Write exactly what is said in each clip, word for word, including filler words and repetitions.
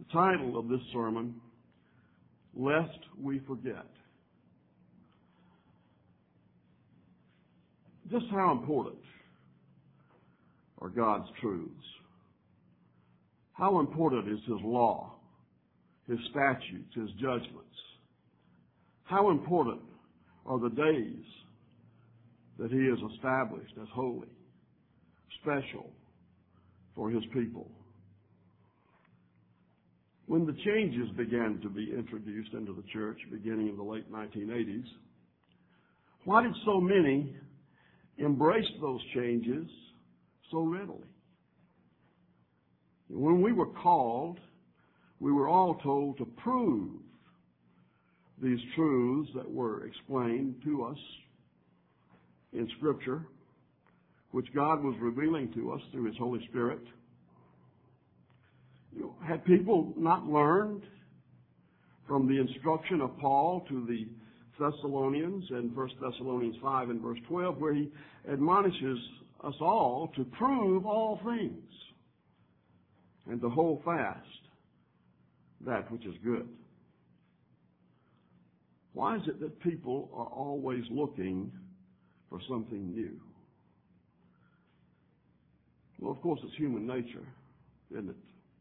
title of this sermon, Lest We Forget. Just how important are God's truths? How important is His law, His statutes, His judgments? How important are the days that He has established as holy, special for His people? When the changes began to be introduced into the church beginning in the late nineteen eighties, why did so many embrace those changes so readily? When we were called, we were all told to prove these truths that were explained to us in Scripture, which God was revealing to us through His Holy Spirit. You know, had people not learned from the instruction of Paul to the Thessalonians in First Thessalonians five and verse twelve, where he admonishes us all to prove all things and to hold fast that which is good? Why is it that people are always looking for something new? Well, of course, it's human nature, isn't it?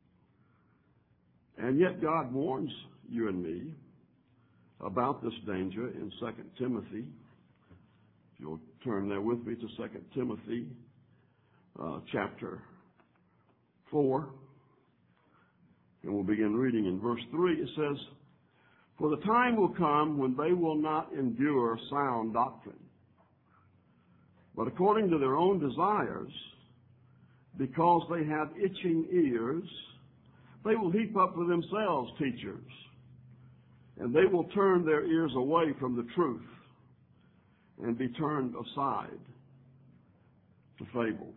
And yet God warns you and me about this danger in Second Timothy. If you'll turn there with me to Second Timothy uh, chapter four. And we'll begin reading in verse three. It says, "For the time will come when they will not endure sound doctrine, but according to their own desires, because they have itching ears, they will heap up for themselves teachers, and they will turn their ears away from the truth and be turned aside to fables."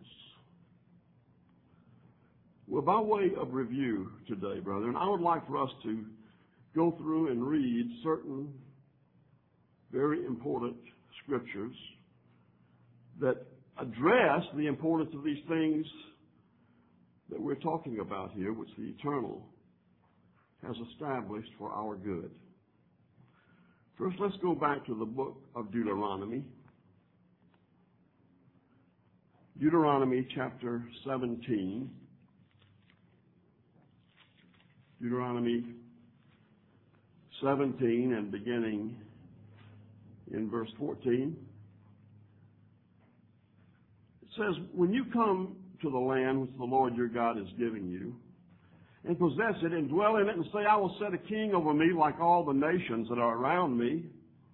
Well, by way of review today, brethren, I would like for us to go through and read certain very important scriptures that address the importance of these things that we're talking about here, which the Eternal has established for our good. First, let's go back to the book of Deuteronomy. Deuteronomy chapter seventeen. Deuteronomy seventeen and beginning in verse fourteen. It says, "When you come to the land which the Lord your God is giving you, and possess it, and dwell in it, and say, I will set a king over me like all the nations that are around me,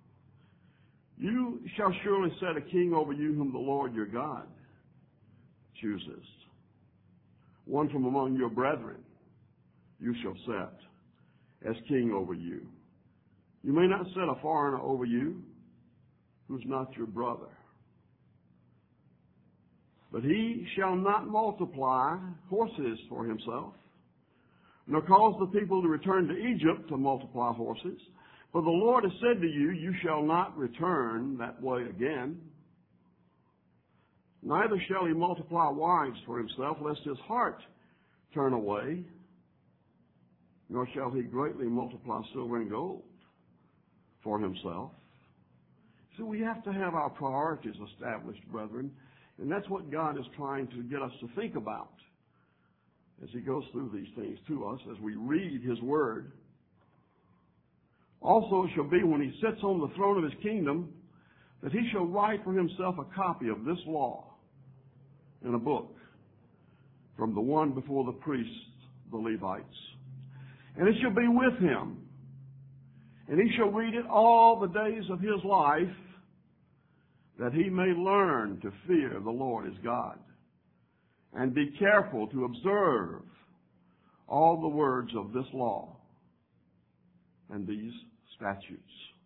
you shall surely set a king over you whom the Lord your God chooses. One from among your brethren you shall set as king over you. You may not set a foreigner over you who's not your brother. But he shall not multiply horses for himself, nor cause the people to return to Egypt to multiply horses. For the Lord has said to you, you shall not return that way again. Neither shall he multiply wives for himself, lest his heart turn away, nor shall he greatly multiply silver and gold for himself." So we have to have our priorities established, brethren, and that's what God is trying to get us to think about as He goes through these things to us, as we read His Word. "Also it shall be when He sits on the throne of His kingdom, that He shall write for Himself a copy of this law in a book from the one before the priests, the Levites. And it shall be with Him, and He shall read it all the days of His life, that He may learn to fear the Lord His God, and be careful to observe all the words of this law and these statutes,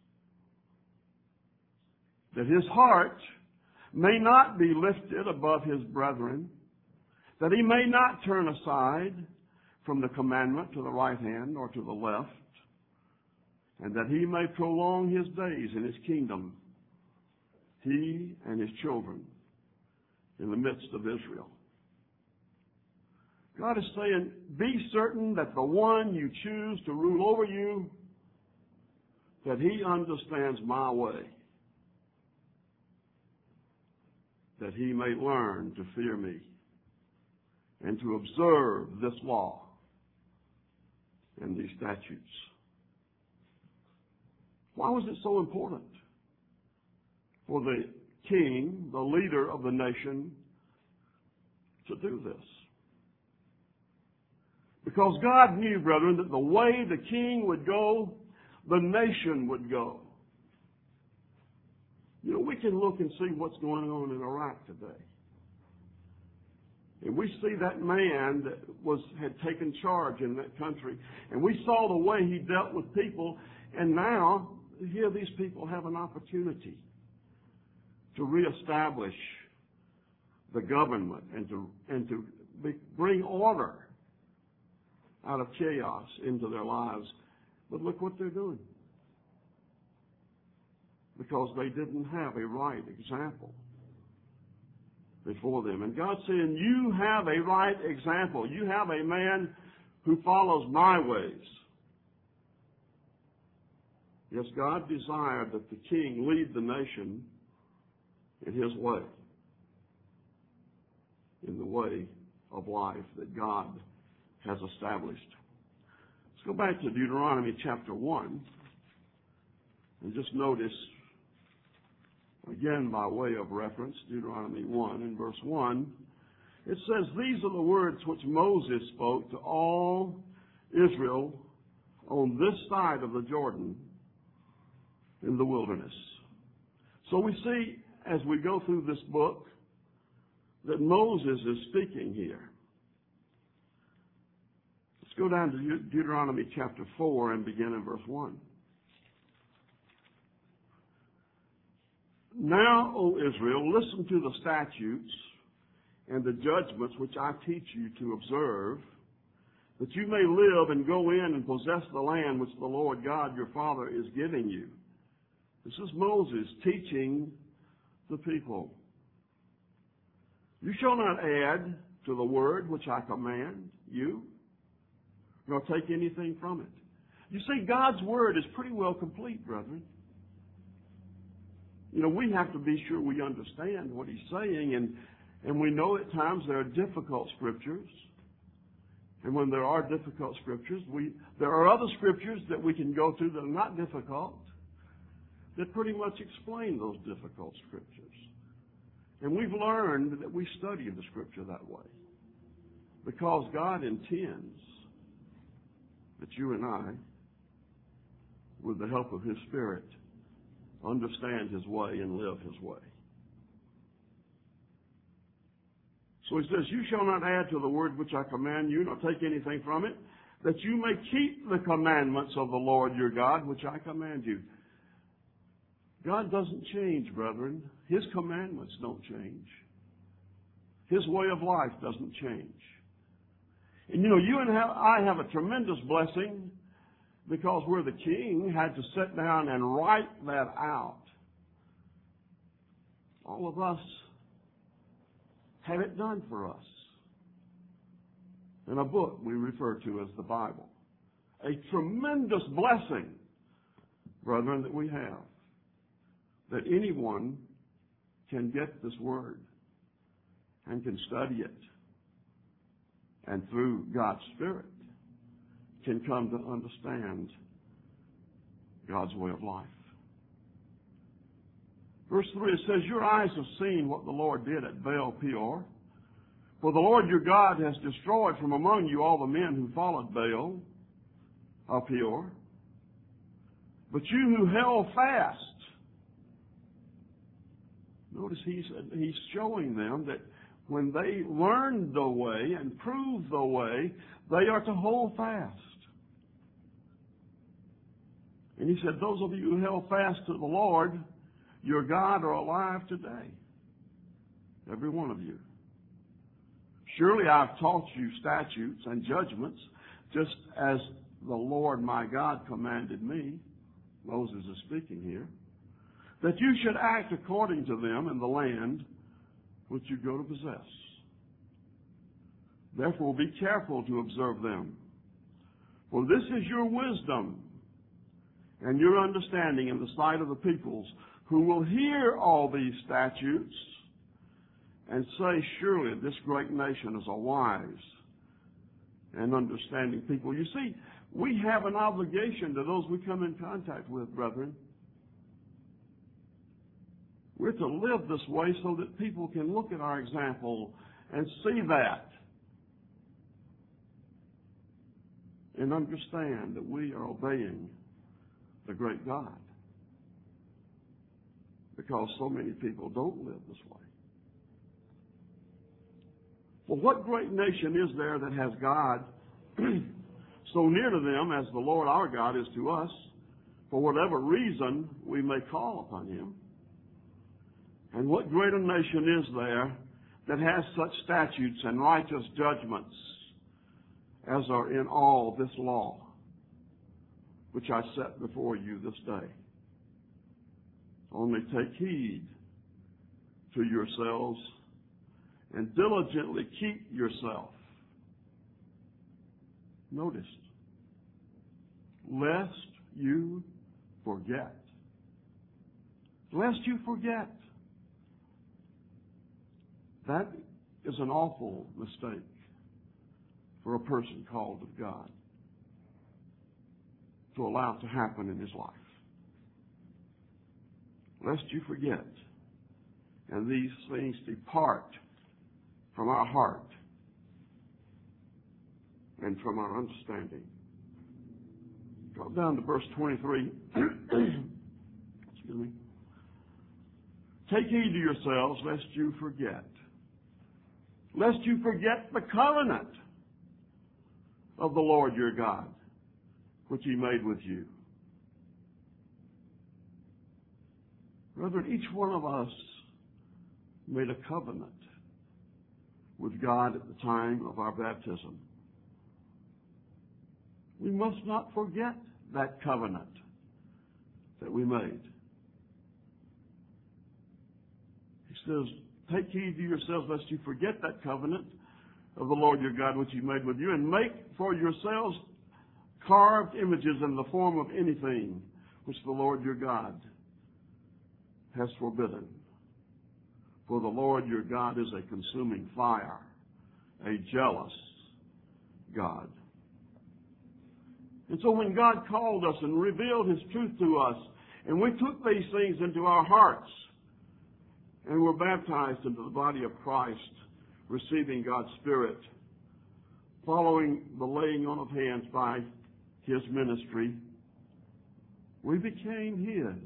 that his heart may not be lifted above his brethren, that he may not turn aside from the commandment to the right hand or to the left, and that he may prolong his days in his kingdom, he and his children in the midst of Israel." God is saying, be certain that the one you choose to rule over you, that he understands my way, that he may learn to fear me and to observe this law and these statutes. Why was it so important for the king, the leader of the nation, to do this? Because God knew, brethren, that the way the king would go, the nation would go. You know, we can look and see what's going on in Iraq today. And we see that man that was had taken charge in that country. And we saw the way he dealt with people. And now, here these people have an opportunity to reestablish the government and to, and to be, bring order out of chaos into their lives. But look what they're doing. Because they didn't have a right example before them. And God's saying, you have a right example. You have a man who follows my ways. Yes, God desired that the king lead the nation in his way, in the way of life that God has established. Let's go back to Deuteronomy chapter one and just notice, again by way of reference, Deuteronomy one and verse one, it says, these are the words which Moses spoke to all Israel on this side of the Jordan in the wilderness. So we see as we go through this book that Moses is speaking here. Let's go down to Deuteronomy chapter four and begin in verse one. Now, O Israel, listen to the statutes and the judgments which I teach you to observe, that you may live and go in and possess the land which the Lord God your Father is giving you. This is Moses teaching the people. You shall not add to the word which I command you, nor take anything from it. You see, God's word is pretty well complete, brethren. You know, we have to be sure we understand what he's saying, and, and we know at times there are difficult scriptures. And when there are difficult scriptures, we there are other scriptures that we can go to that are not difficult, that pretty much explain those difficult scriptures. And we've learned that we study the scripture that way, because God intends that you and I, with the help of his Spirit, understand his way and live his way. So he says, you shall not add to the word which I command you, nor take anything from it, that you may keep the commandments of the Lord your God, which I command you. God doesn't change, brethren. His commandments don't change. His way of life doesn't change. And you know, you and I have a tremendous blessing, because where the king had to sit down and write that out, all of us have it done for us in a book we refer to as the Bible. A tremendous blessing, brethren, that we have, that anyone can get this word and can study it, and through God's Spirit can come to understand God's way of life. Verse three, it says, your eyes have seen what the Lord did at Baal Peor. For the Lord your God has destroyed from among you all the men who followed Baal of Peor. But you who held fast, notice he's, he's showing them that when they learn the way and prove the way, they are to hold fast. And he said, those of you who held fast to the Lord, your God, are alive today. Every one of you. Surely I've taught you statutes and judgments, just as the Lord my God commanded me. Moses is speaking here. That you should act according to them in the land which you go to possess. Therefore be careful to observe them. For this is your wisdom and your understanding in the sight of the peoples, who will hear all these statutes and say, surely this great nation is a wise and understanding people. You see, we have an obligation to those we come in contact with, brethren. We're to live this way so that people can look at our example and see that and understand that we are obeying the great God. Because so many people don't live this way. Well, what great nation is there that has God so near to them as the Lord our God is to us, for whatever reason we may call upon Him? And what greater nation is there that has such statutes and righteous judgments as are in all this law, which I set before you this day? Only take heed to yourselves and diligently keep yourself. Notice, lest you forget. Lest you forget. That is an awful mistake for a person called of God to allow to happen in his life. Lest you forget, and these things depart from our heart and from our understanding. Drop down to verse twenty-three. Excuse me. Take heed to yourselves, lest you forget. Lest you forget the covenant of the Lord your God, which He made with you. Brethren, each one of us made a covenant with God at the time of our baptism. We must not forget that covenant that we made. He says, take heed to yourselves lest you forget that covenant of the Lord your God which He made with you, and make for yourselves carved images in the form of anything which the Lord your God has forbidden. For the Lord your God is a consuming fire, a jealous God. And so when God called us and revealed His truth to us, and we took these things into our hearts, and were baptized into the body of Christ, receiving God's Spirit, following the laying on of hands by His ministry, we became His.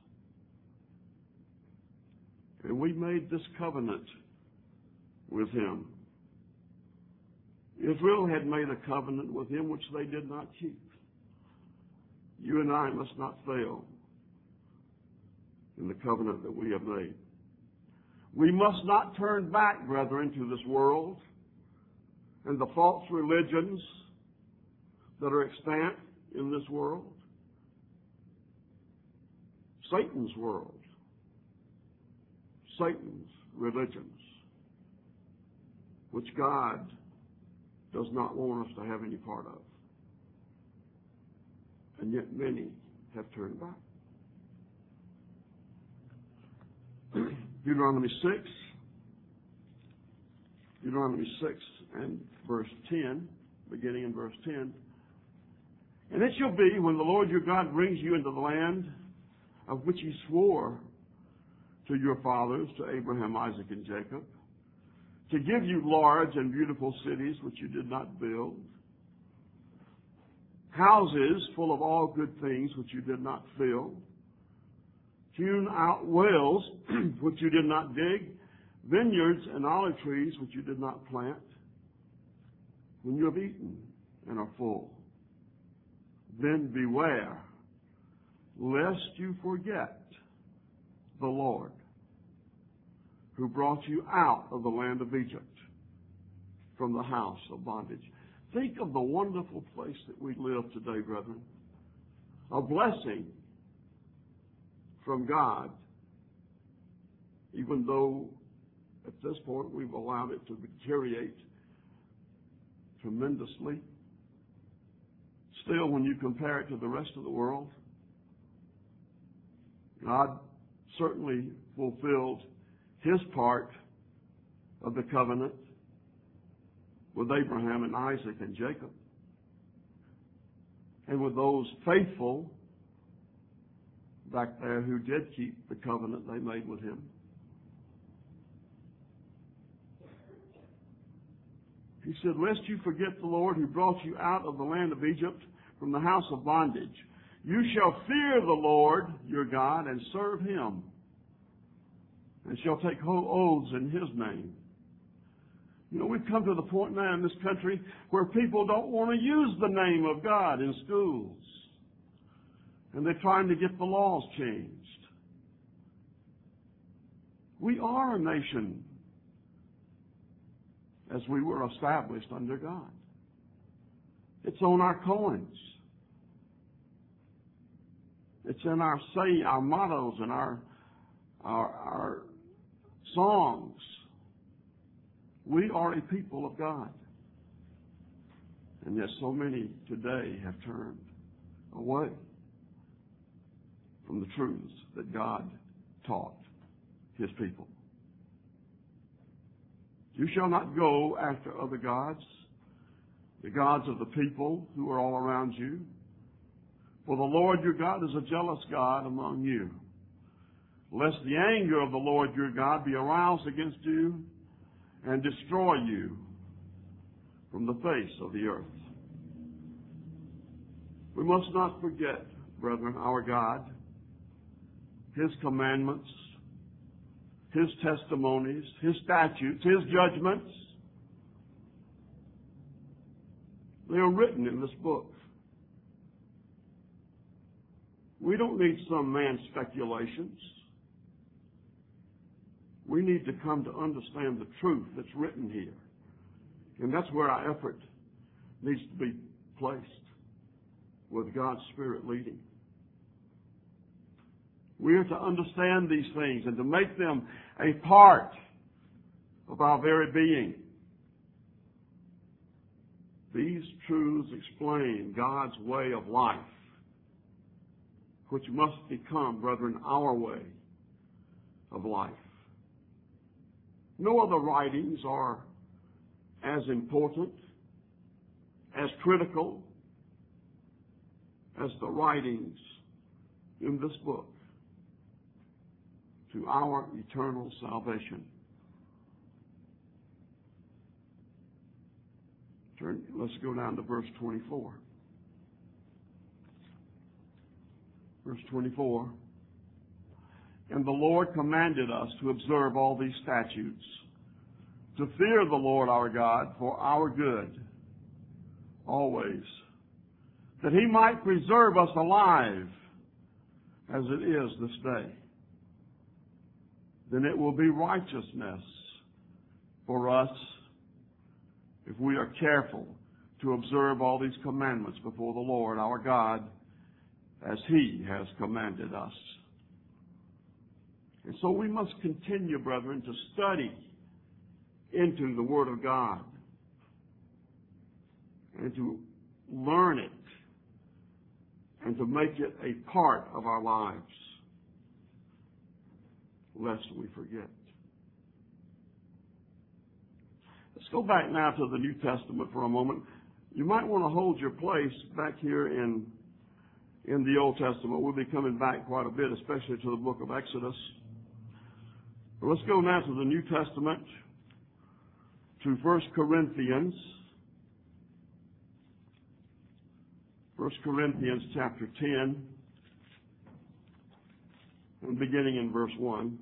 And we made this covenant with Him. Israel had made a covenant with Him which they did not keep. You and I must not fail in the covenant that we have made. We must not turn back, brethren, to this world and the false religions that are extant in this world. Satan's world. Satan's religions, which God does not want us to have any part of. And yet many have turned back. Deuteronomy six, Deuteronomy six and verse ten, beginning in verse ten. And it shall be when the Lord your God brings you into the land of which He swore to your fathers, to Abraham, Isaac, and Jacob, to give you large and beautiful cities which you did not build, houses full of all good things which you did not fill, hewn out wells which you did not dig, vineyards and olive trees which you did not plant. When you have eaten and are full, then beware lest you forget the Lord who brought you out of the land of Egypt from the house of bondage. Think of the wonderful place that we live today, brethren. A blessing from God, even though at this point we've allowed it to deteriorate tremendously. Still, when you compare it to the rest of the world, God certainly fulfilled His part of the covenant with Abraham and Isaac and Jacob, and with those faithful back there who did keep the covenant they made with Him. He said, lest you forget the Lord who brought you out of the land of Egypt from the house of bondage. You shall fear the Lord your God and serve Him, and shall take oaths in His name. You know, we've come to the point now in this country where people don't want to use the name of God in schools. And they're trying to get the laws changed. We are a nation as we were established under God. It's on our coins. It's in our say, our mottos and our, our, our songs. We are a people of God. And yet so many today have turned away from the truths that God taught His people. You shall not go after other gods, the gods of the people who are all around you. For the Lord your God is a jealous God among you, lest the anger of the Lord your God be aroused against you and destroy you from the face of the earth. We must not forget, brethren, our God, His commandments, His testimonies, His statutes, His judgments. They are written in this book. We don't need some man's speculations. We need to come to understand the truth that's written here. And that's where our effort needs to be placed, with God's Spirit leading. We are to understand these things and to make them a part of our very being. These truths explain God's way of life, which must become, brethren, our way of life. No other writings are as important, as critical as the writings in this book to our eternal salvation. Turn, let's go down to verse twenty-four. Verse twenty-four. And the Lord commanded us to observe all these statutes, to fear the Lord our God for our good, always, that He might preserve us alive as it is this day. Then it will be righteousness for us if we are careful to observe all these commandments before the Lord our God as He has commanded us. And so we must continue, brethren, to study into the Word of God and to learn it and to make it a part of our lives, lest we forget. Let's go back now to the New Testament for a moment. You might want to hold your place back here in, in the Old Testament. We'll be coming back quite a bit, especially to the book of Exodus. But let's go now to the New Testament, to First Corinthians. First Corinthians chapter ten, and beginning in verse one.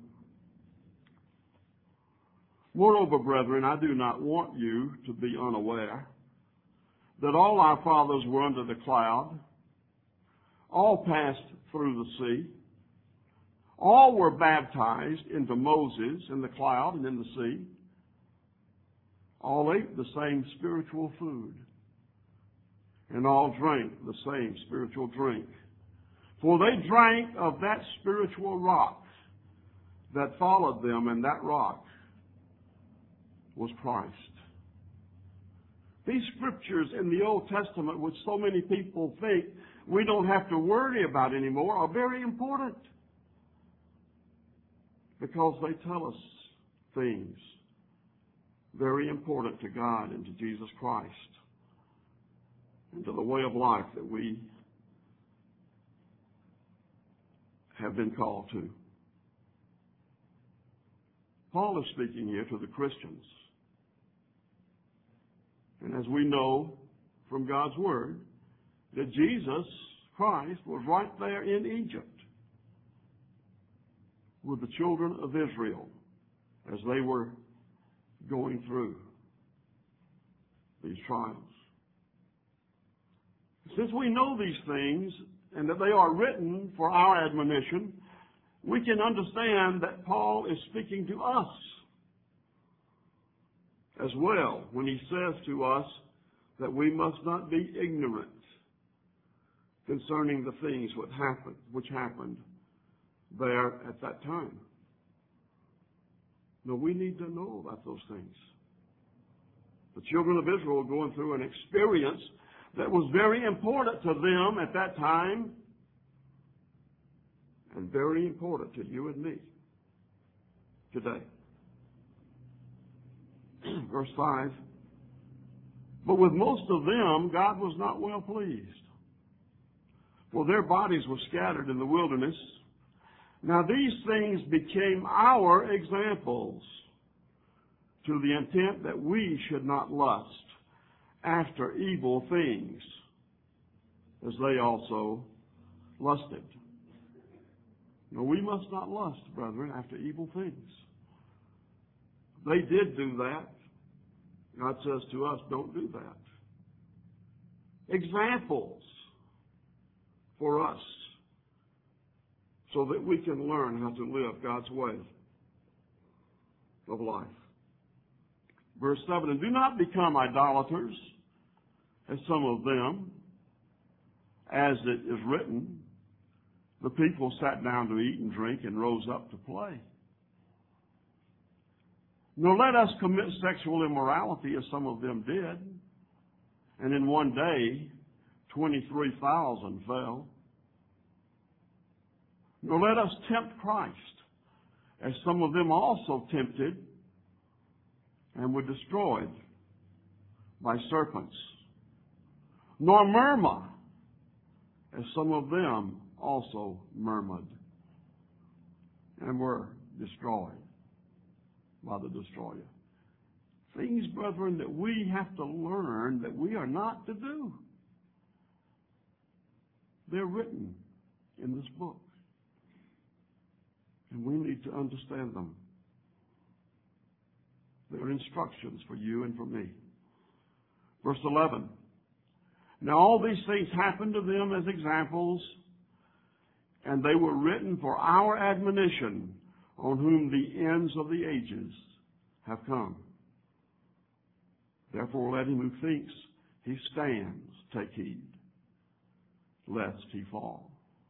Moreover, brethren, I do not want you to be unaware that all our fathers were under the cloud, all passed through the sea, all were baptized into Moses in the cloud and in the sea, all ate the same spiritual food, and all drank the same spiritual drink. For they drank of that spiritual rock that followed them, and that rock was Christ. These scriptures in the Old Testament, which so many people think we don't have to worry about anymore, are very important because they tell us things very important to God and to Jesus Christ and to the way of life that we have been called to. Paul is speaking here to the Christians. And as we know from God's Word, that Jesus Christ was right there in Egypt with the children of Israel as they were going through these trials. Since we know these things and that they are written for our admonition, we can understand that Paul is speaking to us as well when he says to us that we must not be ignorant concerning the things which happened, which happened there at that time. No, we need to know about those things. The children of Israel were going through an experience that was very important to them at that time and very important to you and me today. Verse five, but with most of them God was not well pleased, for their bodies were scattered in the wilderness. Now these things became our examples, to the intent that we should not lust after evil things, as they also lusted. No, we must not lust, brethren, after evil things. They did do that. God says to us, don't do that. Examples for us so that we can learn how to live God's way of life. Verse seven, and do not become idolaters, as some of them, as it is written, the people sat down to eat and drink and rose up to play. Nor let us commit sexual immorality, as some of them did, and in one day twenty-three thousand fell. Nor let us tempt Christ, as some of them also tempted and were destroyed by serpents. Nor murmur, as some of them also murmured and were destroyed by the destroyer. Things, brethren, that we have to learn that we are not to do. They're written in this book. And we need to understand them. They're instructions for you and for me. Verse eleven. Now all these things happened to them as examples, and they were written for our admonition, on whom the ends of the ages have come. Therefore let him who thinks he stands take heed, lest he fall.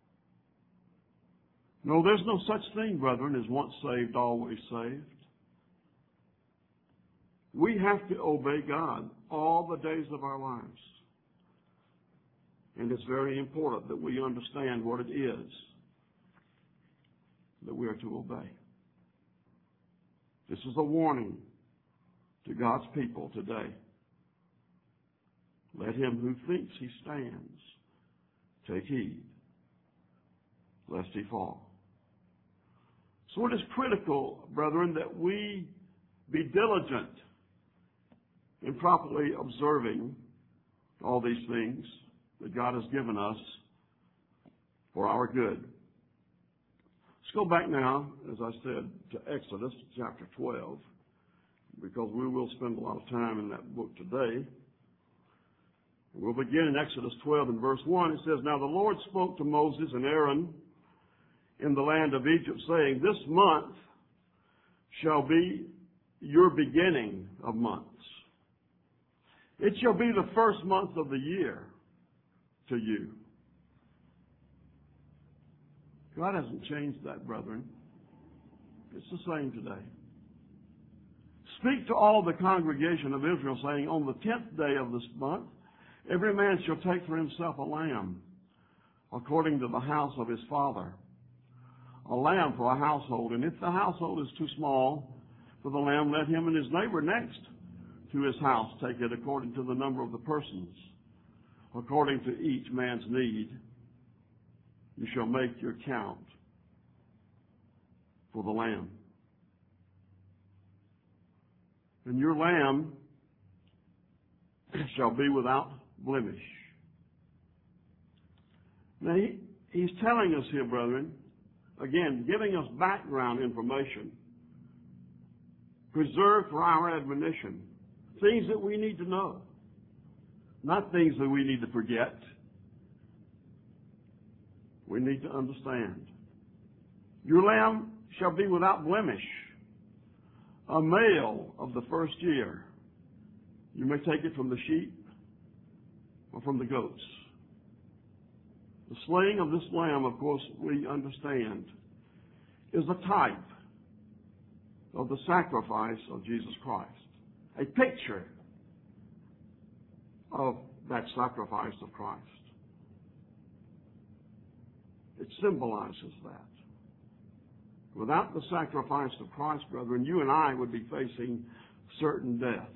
No, there's no such thing, brethren, as once saved, always saved. We have to obey God all the days of our lives. And it's very important that we understand what it is that we are to obey. This is a warning to God's people today. Let him who thinks he stands take heed, lest he fall. So it is critical, brethren, that we be diligent in properly observing all these things that God has given us for our good. Let's go back now, as I said, to Exodus chapter twelve, because we will spend a lot of time in that book today. We'll begin in Exodus twelve and verse one. It says, Now the Lord spoke to Moses and Aaron in the land of Egypt, saying, This month shall be your beginning of months. It shall be the first month of the year to you. God hasn't changed that, brethren. It's the same today. Speak to all the congregation of Israel, saying, on the tenth day of this month, every man shall take for himself a lamb, according to the house of his father. A lamb for a household. And if the household is too small for the lamb, let him and his neighbor next to his house take it according to the number of the persons. According to each man's need, you shall make your count for the lamb. And your lamb shall be without blemish. Now, he, he's telling us here, brethren, again, giving us background information, preserved for our admonition, things that we need to know, not things that we need to forget. We need to understand. Your lamb shall be without blemish, a male of the first year. You may take it from the sheep or from the goats. The slaying of this lamb, of course, we understand, is a type of the sacrifice of Jesus Christ, a picture of that sacrifice of Christ. It symbolizes that. Without the sacrifice of Christ, brethren, you and I would be facing certain death.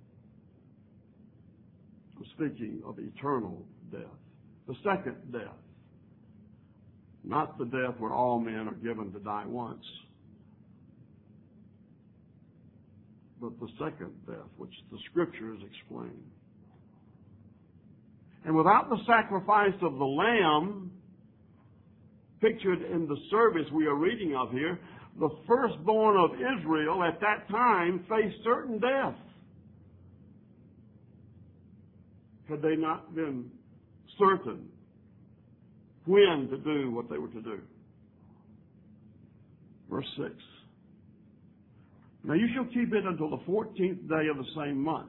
I'm speaking of eternal death. The second death. Not the death where all men are given to die once, but the second death, which the Scriptures explain. And without the sacrifice of the Lamb, pictured in the service we are reading of here, the firstborn of Israel at that time faced certain death. Had they not been certain when to do what they were to do. Verse six. Now you shall keep it until the fourteenth day of the same month.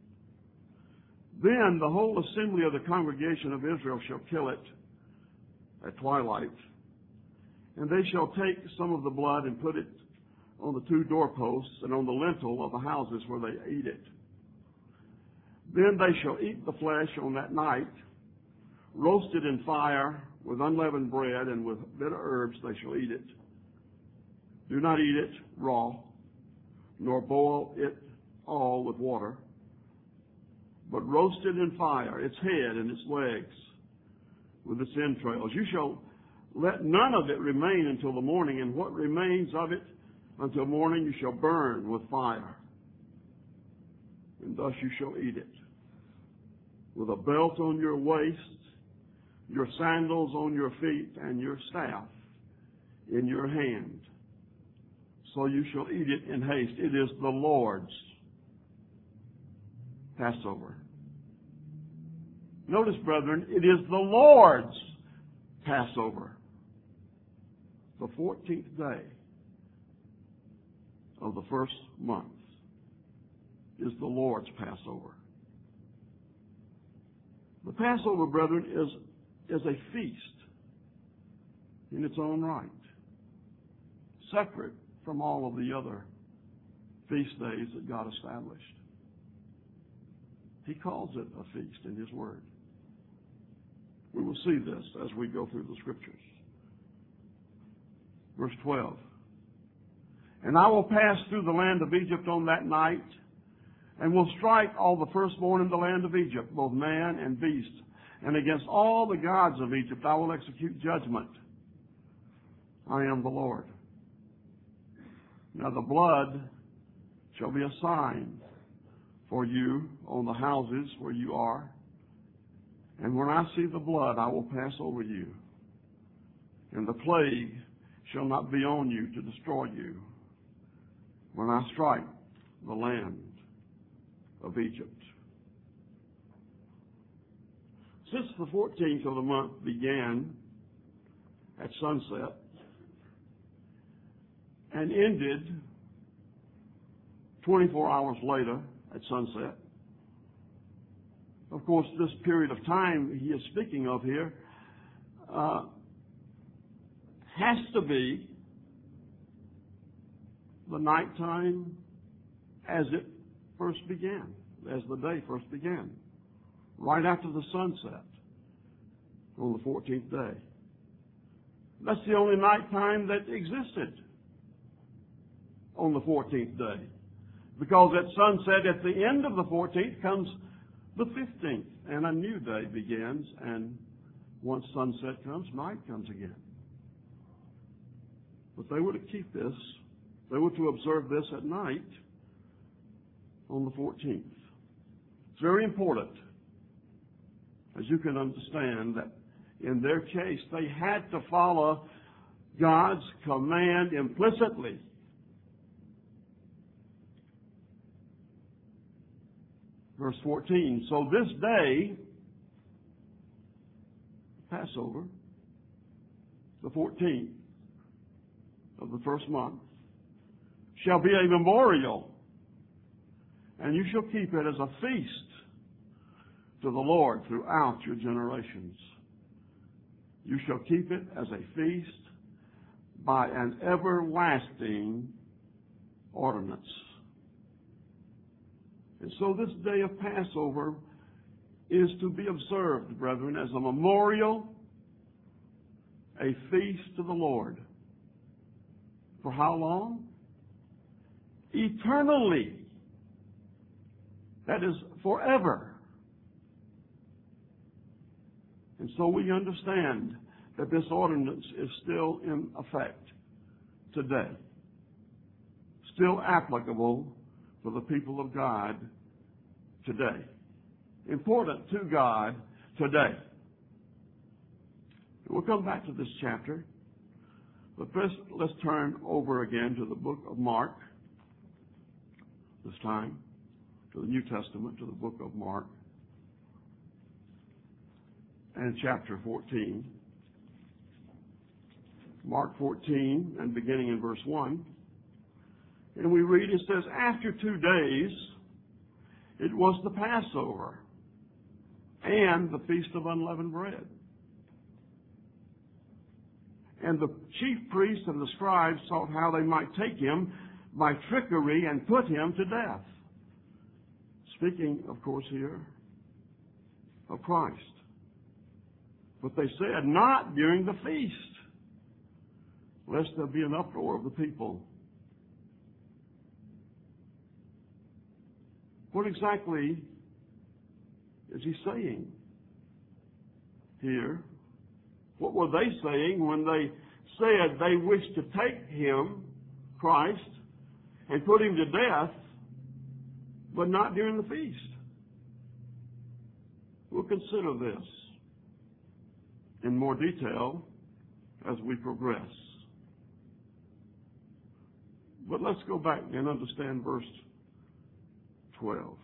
Then the whole assembly of the congregation of Israel shall kill it at twilight. And they shall take some of the blood and put it on the two doorposts and on the lintel of the houses where they eat it. Then they shall eat the flesh on that night, roasted in fire with unleavened bread, and with bitter herbs they shall eat it. Do not eat it raw, nor boil it all with water, but roast it in fire, its head and its legs, with its entrails. You shall let none of it remain until the morning, and what remains of it until morning you shall burn with fire. And thus you shall eat it, with a belt on your waist, your sandals on your feet, and your staff in your hand. So you shall eat it in haste. It is the Lord's Passover. Notice, brethren, it is the Lord's Passover. The fourteenth day of the first month is the Lord's Passover. The Passover, brethren, is, is a feast in its own right, separate from all of the other feast days that God established. He calls it a feast in His Word. We will see this as we go through the Scriptures. Verse twelve. And I will pass through the land of Egypt on that night, and will strike all the firstborn in the land of Egypt, both man and beast. And against all the gods of Egypt I will execute judgment. I am the Lord. Now the blood shall be a sign for you on the houses where you are. And when I see the blood, I will pass over you. And the plague shall not be on you to destroy you when I strike the land of Egypt. Since the fourteenth of the month began at sunset and ended twenty-four hours later at sunset, of course, this period of time he is speaking of here uh, has to be the nighttime as it first began, as the day first began, right after the sunset on the fourteenth day. That's the only nighttime that existed on the fourteenth day, because at sunset at the end of the fourteenth comes the fifteenth, and a new day begins, and once sunset comes, night comes again. But they were to keep this, they were to observe this at night on the fourteenth. It's very important, as you can understand, that in their case they had to follow God's command implicitly. Verse fourteen, so this day, Passover, the fourteenth of the first month, shall be a memorial, and you shall keep it as a feast to the Lord throughout your generations. You shall keep it as a feast by an everlasting ordinance. And so this day of Passover is to be observed, brethren, as a memorial, a feast to the Lord. For how long? Eternally. That is forever. And so we understand that this ordinance is still in effect today, still applicable for the people of God today, important to God today. We'll come back to this chapter, but first let's turn over again to the book of Mark, this time to the New Testament, to the book of Mark, and chapter fourteen. Mark fourteen, and beginning in verse one. And we read, it says, after two days, it was the Passover and the Feast of Unleavened Bread. And the chief priests and the scribes sought how they might take him by trickery and put him to death. Speaking, of course, here of Christ. But they said, not during the feast, lest there be an uproar of the people. What exactly is he saying here? What were they saying when they said they wished to take him, Christ, and put him to death, but not during the feast? We'll consider this in more detail as we progress. But let's go back and understand verse twelve.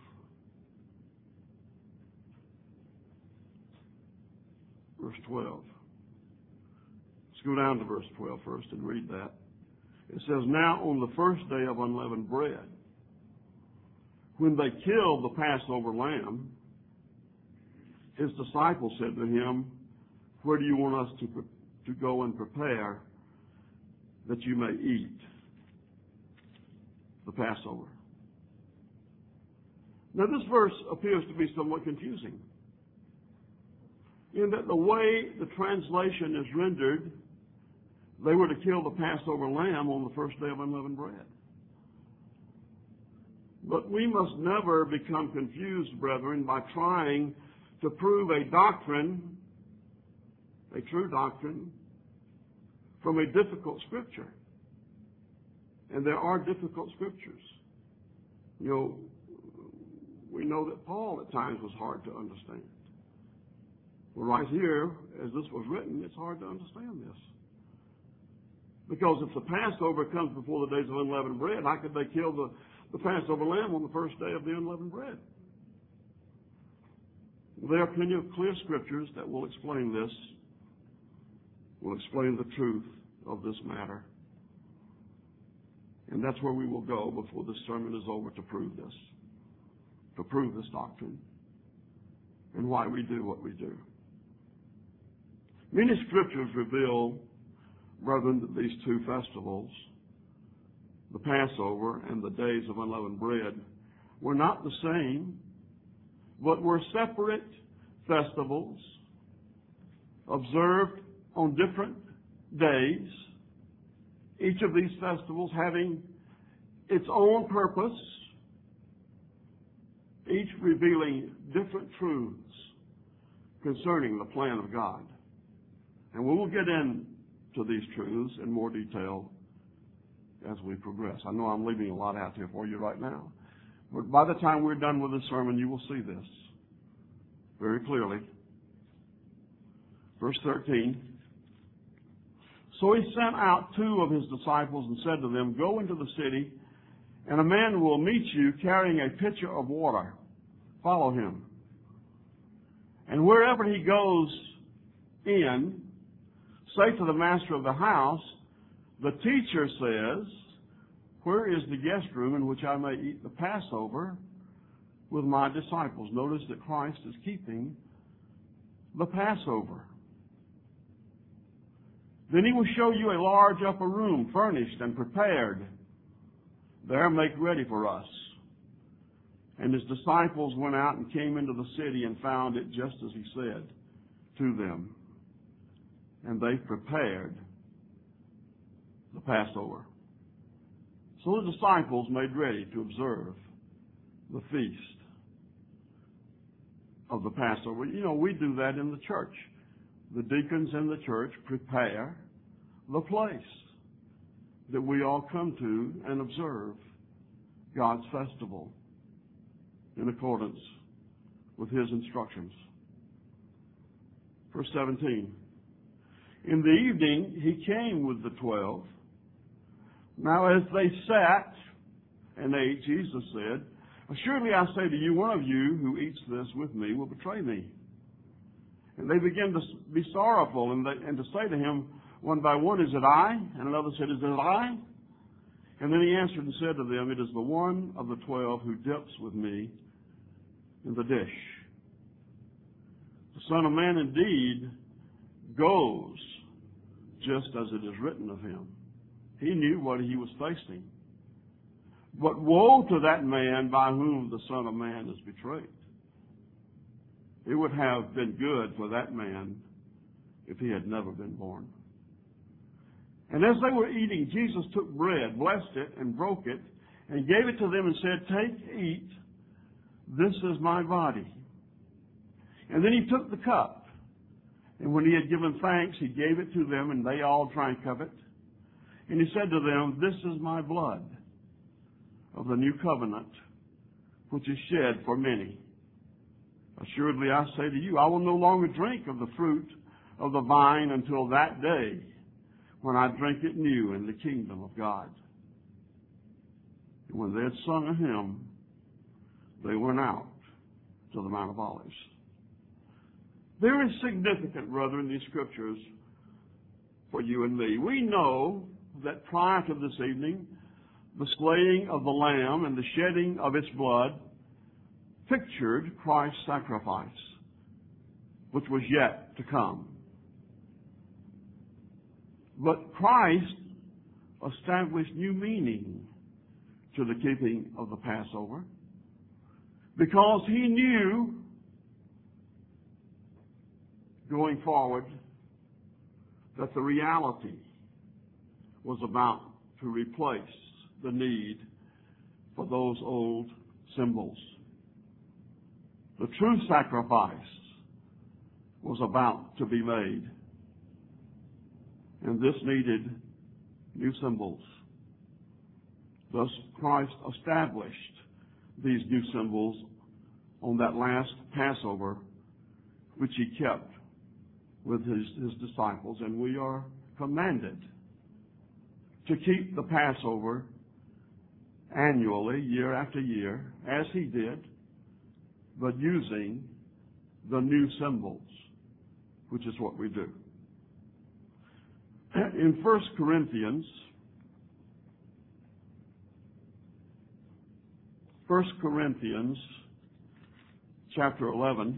Verse twelve. Let's go down to verse twelve first and read that. It says, now on the first day of unleavened bread, when they killed the Passover lamb, his disciples said to him, where do you want us to, to go and prepare that you may eat the Passover? Now this verse appears to be somewhat confusing, in that the way the translation is rendered, they were to kill the Passover lamb on the first day of unleavened bread. But we must never become confused, brethren, by trying to prove a doctrine, a true doctrine, from a difficult scripture. And there are difficult scriptures. You know, we know that Paul at times was hard to understand. Well, right here, as this was written, it's hard to understand this. Because if the Passover comes before the days of unleavened bread, how could they kill the, the Passover lamb on the first day of the unleavened bread? There are plenty of clear scriptures that will explain this, will explain the truth of this matter. And that's where we will go before this sermon is over to prove this, to prove this doctrine, and why we do what we do. Many scriptures reveal, brethren, that these two festivals the Passover and the days of unleavened bread were not the same, but were separate festivals observed on different days, each of these festivals having its own purpose, each revealing different truths concerning the plan of God. And we will get into these truths in more detail as we progress. I know I'm leaving a lot out here for you right now, but by the time we're done with this sermon, you will see this very clearly. Verse thirteen. So he sent out two of his disciples and said to them, go into the city, and a man will meet you carrying a pitcher of water. Follow him. And wherever he goes in, say to the master of the house, the teacher says, where is the guest room in which I may eat the Passover with my disciples? Notice that Christ is keeping the Passover. Then he will show you a large upper room, furnished and prepared. There make ready for us. And his disciples went out and came into the city and found it just as he said to them. And they prepared the Passover. So the disciples made ready to observe the feast of the Passover. You know, we do that in the church. The deacons in the church prepare the place that we all come to and observe God's festival in accordance with his instructions. Verse seventeen. In the evening he came with the twelve. Now as they sat and ate, Jesus said, assuredly I say to you, one of you who eats this with me will betray me. And they began to be sorrowful and, they, and to say to him one by one, is it I? And another said, is it I? And then he answered and said to them, it is the one of the twelve who dips with me in the dish. The Son of Man indeed goes just as it is written of him. He knew what he was facing. But woe to that man by whom the Son of Man is betrayed. It would have been good for that man if he had never been born. And as they were eating, Jesus took bread, blessed it, and broke it, and gave it to them and said, take, eat, this is my body. And then he took the cup, and when he had given thanks, he gave it to them, and they all drank of it. And he said to them, this is my blood of the new covenant, which is shed for many. Assuredly, I say to you, I will no longer drink of the fruit of the vine until that day when I drink it new in the kingdom of God. And when they had sung a hymn, they went out to the Mount of Olives. There is significant, brethren, in these scriptures for you and me. We know that prior to this evening, the slaying of the lamb and the shedding of its blood pictured Christ's sacrifice, which was yet to come. But Christ established new meaning to the keeping of the Passover because he knew going forward that the reality was about to replace the need for those old symbols. The true sacrifice was about to be made. And this needed new symbols. Thus, Christ established these new symbols on that last Passover, which he kept with his, his disciples. And we are commanded to keep the Passover annually, year after year, as he did, but using the new symbols, which is what we do. In First Corinthians, First Corinthians chapter eleven,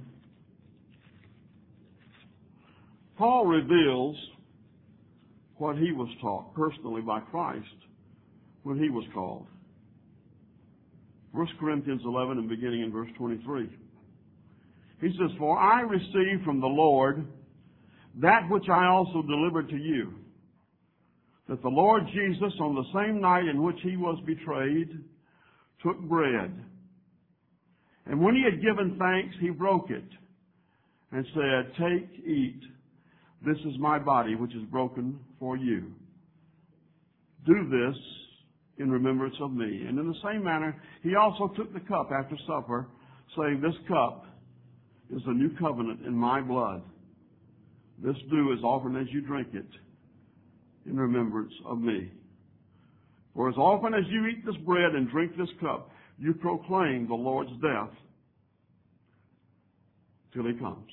Paul reveals what he was taught personally by Christ when he was called. First Corinthians eleven and beginning in verse twenty-three. He says, "For I received from the Lord that which I also delivered to you, that the Lord Jesus, on the same night in which he was betrayed, took bread. And when he had given thanks, he broke it and said, 'Take, eat. This is my body, which is broken for you. Do this in remembrance of me.' And in the same manner, he also took the cup after supper, saying, 'This cup is the new covenant in my blood. This do as often as you drink it in remembrance of me. For as often as you eat this bread and drink this cup, you proclaim the Lord's death till he comes.'"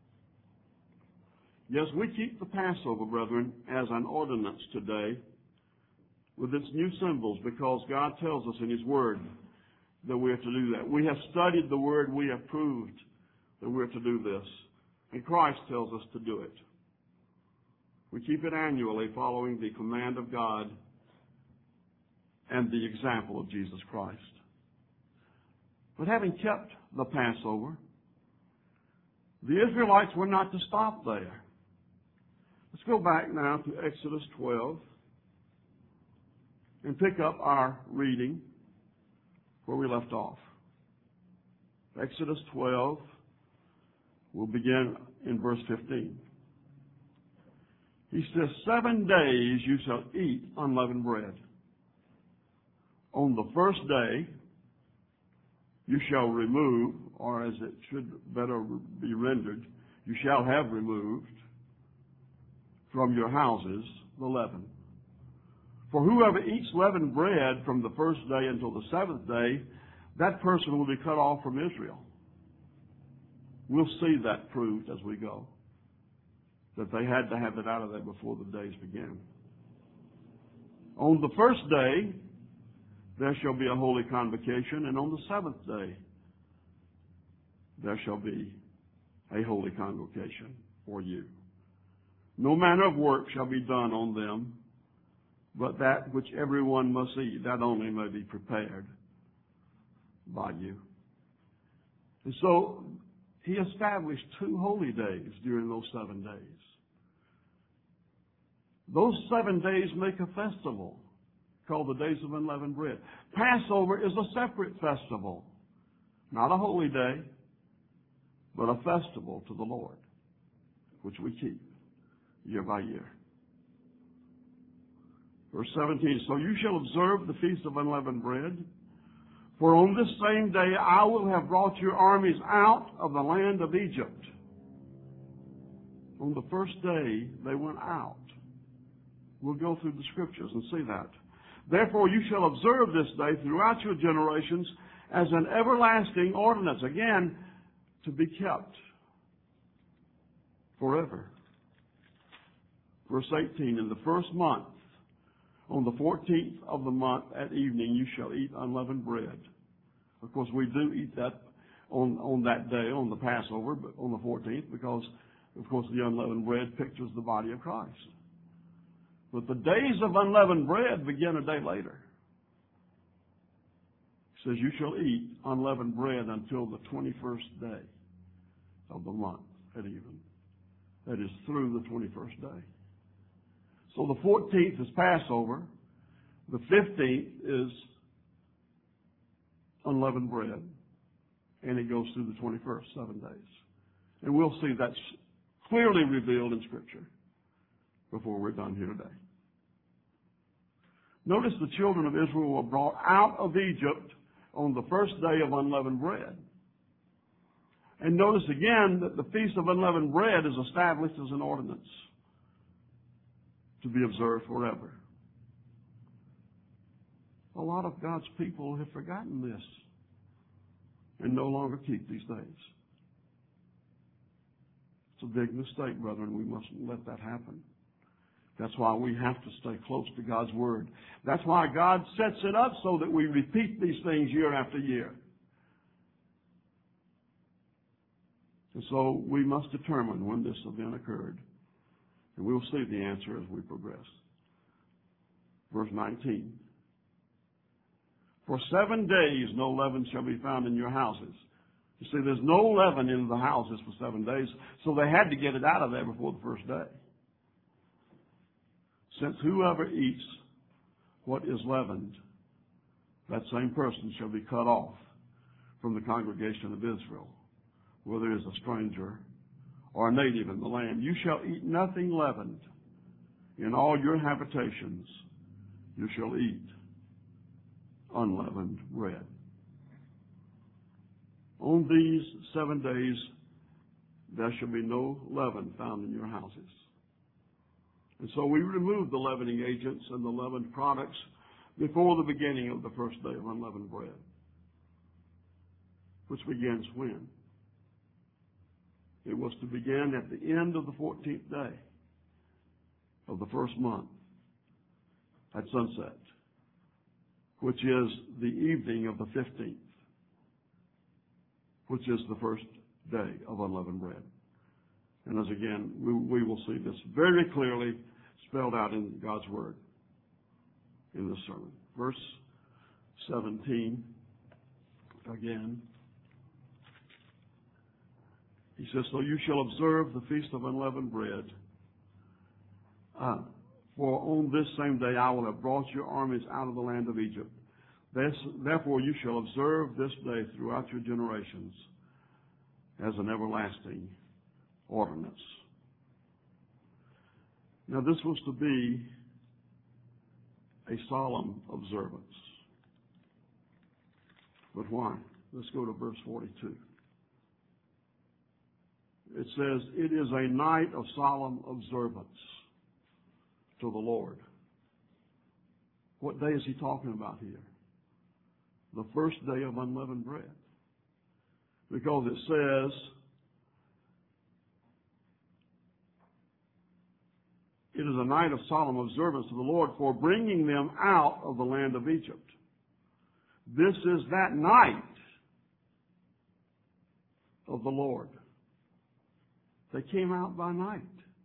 Yes, we keep the Passover, brethren, as an ordinance today with its new symbols, because God tells us in his word that we are to do that. We have studied the word. We have proved that we're to do this. And Christ tells us to do it. We keep it annually, following the command of God and the example of Jesus Christ. But having kept the Passover, the Israelites were not to stop there. Let's go back now to Exodus twelve and pick up our reading where we left off. Exodus twelve, we'll begin in verse fifteen. He says, "Seven days you shall eat unleavened bread. On the first day you shall remove," or as it should better be rendered, "you shall have removed from your houses the leaven. For whoever eats leavened bread from the first day until the seventh day, that person will be cut off from Israel." We'll see that proved as we go, that they had to have it out of there before the days began. "On the first day there shall be a holy convocation, and on the seventh day there shall be a holy convocation for you. No manner of work shall be done on them, but that which everyone must eat, that only may be prepared by you." And so he established two holy days during those seven days. Those seven days make a festival called the Days of Unleavened Bread. Passover is a separate festival, not a holy day, but a festival to the Lord, which we keep year by year. Verse seventeen, "So you shall observe the Feast of Unleavened Bread, for on this same day I will have brought your armies out of the land of Egypt." On the first day they went out. We'll go through the scriptures and see that. "Therefore you shall observe this day throughout your generations as an everlasting ordinance." Again, to be kept forever. Verse eighteen, "In the first month, on the fourteenth of the month at evening, you shall eat unleavened bread." Of course, we do eat that on, on that day, on the Passover, but on the fourteenth, because, of course, the unleavened bread pictures the body of Christ. But the days of unleavened bread begin a day later. It says, "You shall eat unleavened bread until the twenty-first day of the month at even." That is through the twenty-first day. So the fourteenth is Passover. The fifteenth is unleavened bread. And it goes through the twenty-first, seven days. And we'll see that's clearly revealed in Scripture before we're done here today. Notice the children of Israel were brought out of Egypt on the first day of unleavened bread. And notice again that the Feast of Unleavened Bread is established as an ordinance to be observed forever. A lot of God's people have forgotten this and no longer keep these days. It's a big mistake, brethren. We mustn't let that happen. That's why we have to stay close to God's Word. That's why God sets it up so that we repeat these things year after year. And so we must determine when this event occurred. And we'll see the answer as we progress. Verse nineteen. For seven days no leaven shall be found in your houses. You see, there's no leaven in the houses for seven days, so they had to get it out of there before the first day. Since whoever eats what is leavened, that same person shall be cut off from the congregation of Israel, whether he is a stranger or a native in the land. You shall eat nothing leavened. In all your habitations you shall eat unleavened bread. On these seven days there shall be no leaven found in your houses. And so we remove the leavening agents and the leavened products before the beginning of the first day of unleavened bread, which begins when? It was to begin at the end of the fourteenth day of the first month at sunset, which is the evening of the fifteenth, which is the first day of unleavened bread. And as again, we, we will see this very clearly spelled out in God's Word in this sermon. Verse seventeen, again. He says, so you shall observe the feast of unleavened bread. Uh, for on this same day I will have brought your armies out of the land of Egypt. This, therefore you shall observe this day throughout your generations as an everlasting ordinance. Now this was to be a solemn observance. But why? Let's go to verse forty-two. It says, it is a night of solemn observance to the Lord. What day is he talking about here? The first day of unleavened bread. Because it says, it is a night of solemn observance to the Lord for bringing them out of the land of Egypt. This is that night of the Lord. They came out by night.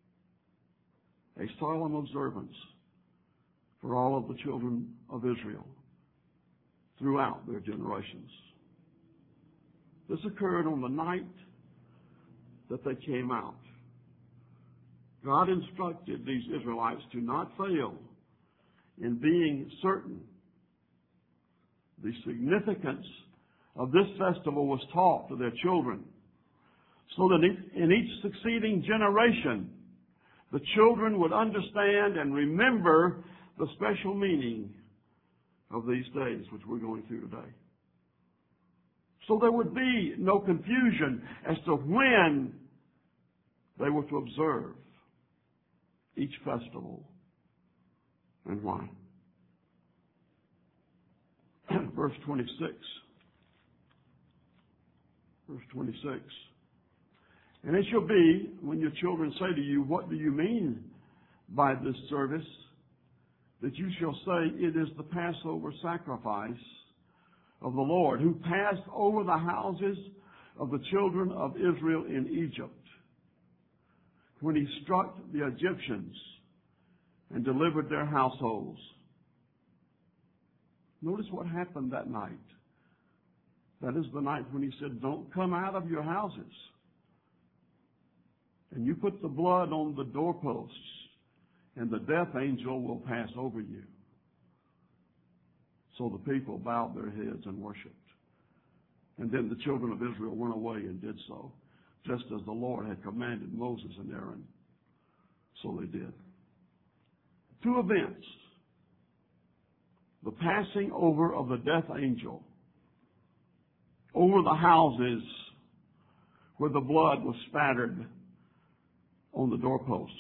A solemn observance for all of the children of Israel throughout their generations. This occurred on the night that they came out. God instructed these Israelites to not fail in being certain. The significance of this festival was taught to their children, so that in each succeeding generation, the children would understand and remember the special meaning of these days which we're going through today. So there would be no confusion as to when they were to observe each festival and why. Verse twenty-six. Verse twenty-six. And it shall be, when your children say to you, what do you mean by this service? That you shall say, it is the Passover sacrifice of the Lord, who passed over the houses of the children of Israel in Egypt, when he struck the Egyptians and delivered their households. Notice what happened that night. That is the night when he said, don't come out of your houses. And you put the blood on the doorposts, and the death angel will pass over you. So the people bowed their heads and worshipped. And then the children of Israel went away and did so, just as the Lord had commanded Moses and Aaron. So they did. Two events. The passing over of the death angel over the houses where the blood was spattered on the doorposts.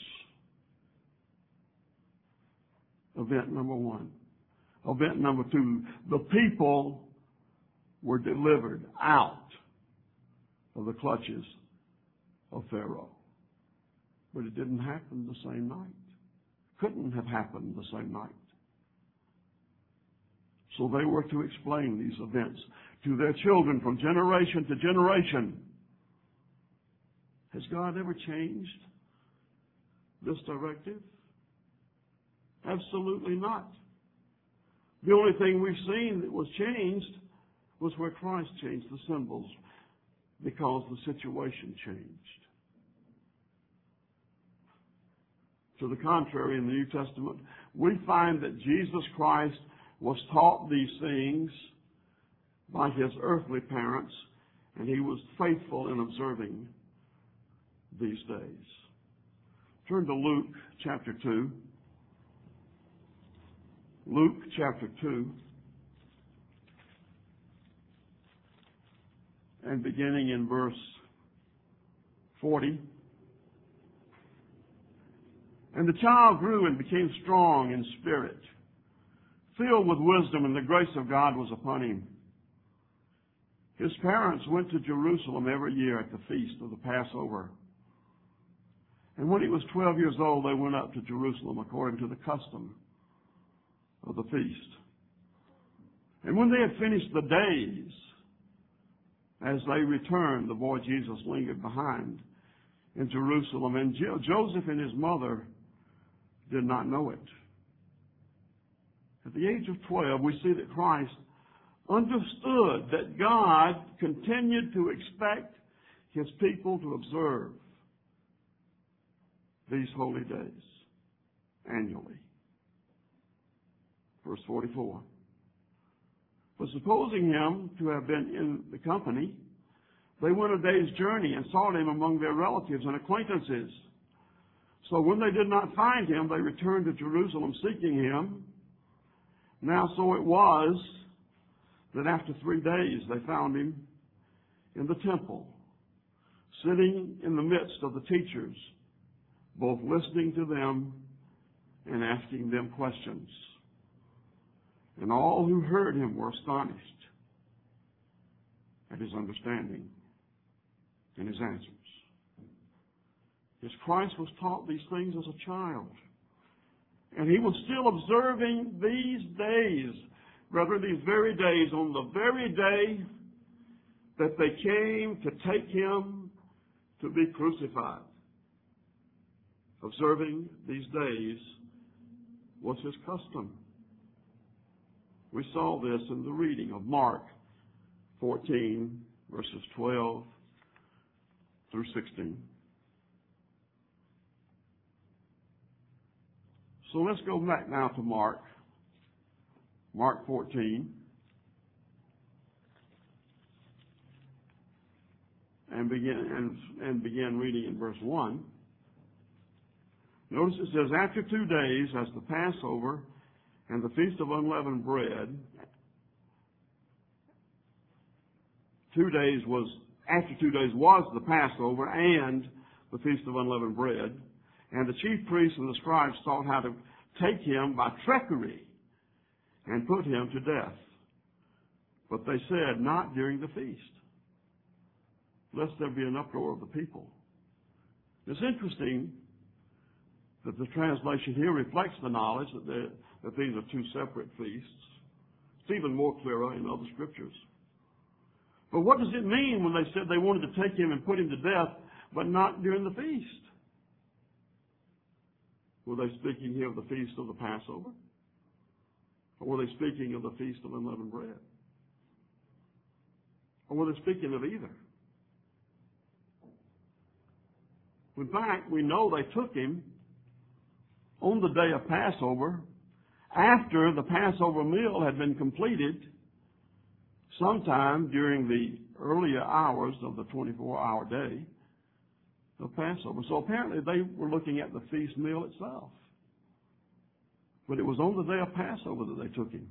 Event number one. Event number two, the people were delivered out of the clutches of Pharaoh. But it didn't happen the same night. Couldn't have happened the same night. So they were to explain these events to their children from generation to generation. Has God ever changed this directive? Absolutely not. The only thing we've seen that was changed was where Christ changed the symbols, because the situation changed. To the contrary, in the New Testament, we find that Jesus Christ was taught these things by his earthly parents, and he was faithful in observing these days. Turn to Luke chapter two. Luke chapter two. And beginning in verse forty. And the child grew and became strong in spirit, filled with wisdom, and the grace of God was upon him. His parents went to Jerusalem every year at the feast of the Passover. And when he was twelve years old, they went up to Jerusalem according to the custom of the feast. And when they had finished the days, as they returned, the boy Jesus lingered behind in Jerusalem, and Jo- Joseph and his mother did not know it. At the age of twelve, we see that Christ understood that God continued to expect his people to observe these holy days annually. Verse forty-four. But supposing him to have been in the company, they went a day's journey and sought him among their relatives and acquaintances. So when they did not find him, they returned to Jerusalem seeking him. Now so it was that after three days they found him in the temple, sitting in the midst of the teachers, both listening to them and asking them questions. And all who heard him were astonished at his understanding and his answers. As Christ was taught these things as a child, and he was still observing these days, rather these very days, on the very day that they came to take him to be crucified. Observing these days was his custom. We saw this in the reading of Mark fourteen, verses twelve through sixteen. So let's go back now to Mark, Mark fourteen, and begin and, and begin reading in verse one. Notice it says, after two days, as the Passover and the Feast of Unleavened Bread, two days was, after two days was the Passover and the Feast of Unleavened Bread, and the chief priests and the scribes sought how to take him by treachery and put him to death. But they said, not during the feast, lest there be an uproar of the people. It's interesting that the translation here reflects the knowledge that, that these are two separate feasts. It's even more clearer in other scriptures. But what does it mean when they said they wanted to take him and put him to death, but not during the feast? Were they speaking here of the feast of the Passover? Or were they speaking of the Feast of Unleavened Bread? Or were they speaking of either? In fact, we know they took him on the day of Passover, after the Passover meal had been completed, sometime during the earlier hours of the twenty-four hour day of Passover. So apparently they were looking at the feast meal itself. But it was on the day of Passover that they took him.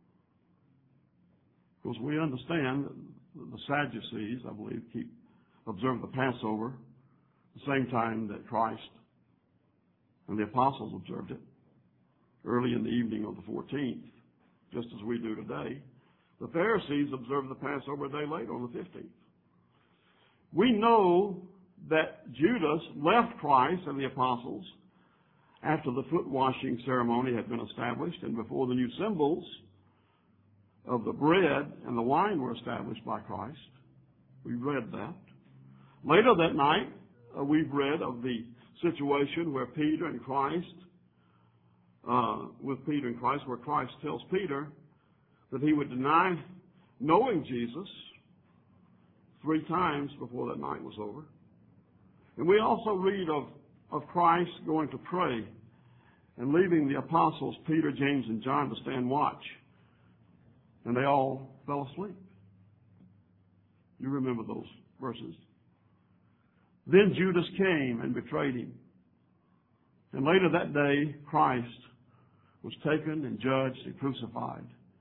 Because we understand that the Sadducees, I believe, keep observe the Passover the same time that Christ and the apostles observed it, early in the evening of the fourteenth, just as we do today. The Pharisees observed the Passover a day later, on the fifteenth. We know that Judas left Christ and the apostles after the foot washing ceremony had been established and before the new symbols of the bread and the wine were established by Christ. We read that. Later that night, uh, we've read of the situation where Peter and Christ uh, with Peter and Christ, where Christ tells Peter that he would deny knowing Jesus three times before that night was over. And we also read of, of Christ going to pray and leaving the apostles, Peter, James, and John, to stand watch. And they all fell asleep. You remember those verses. Then Judas came and betrayed him. And later that day, Christ was taken and judged and crucified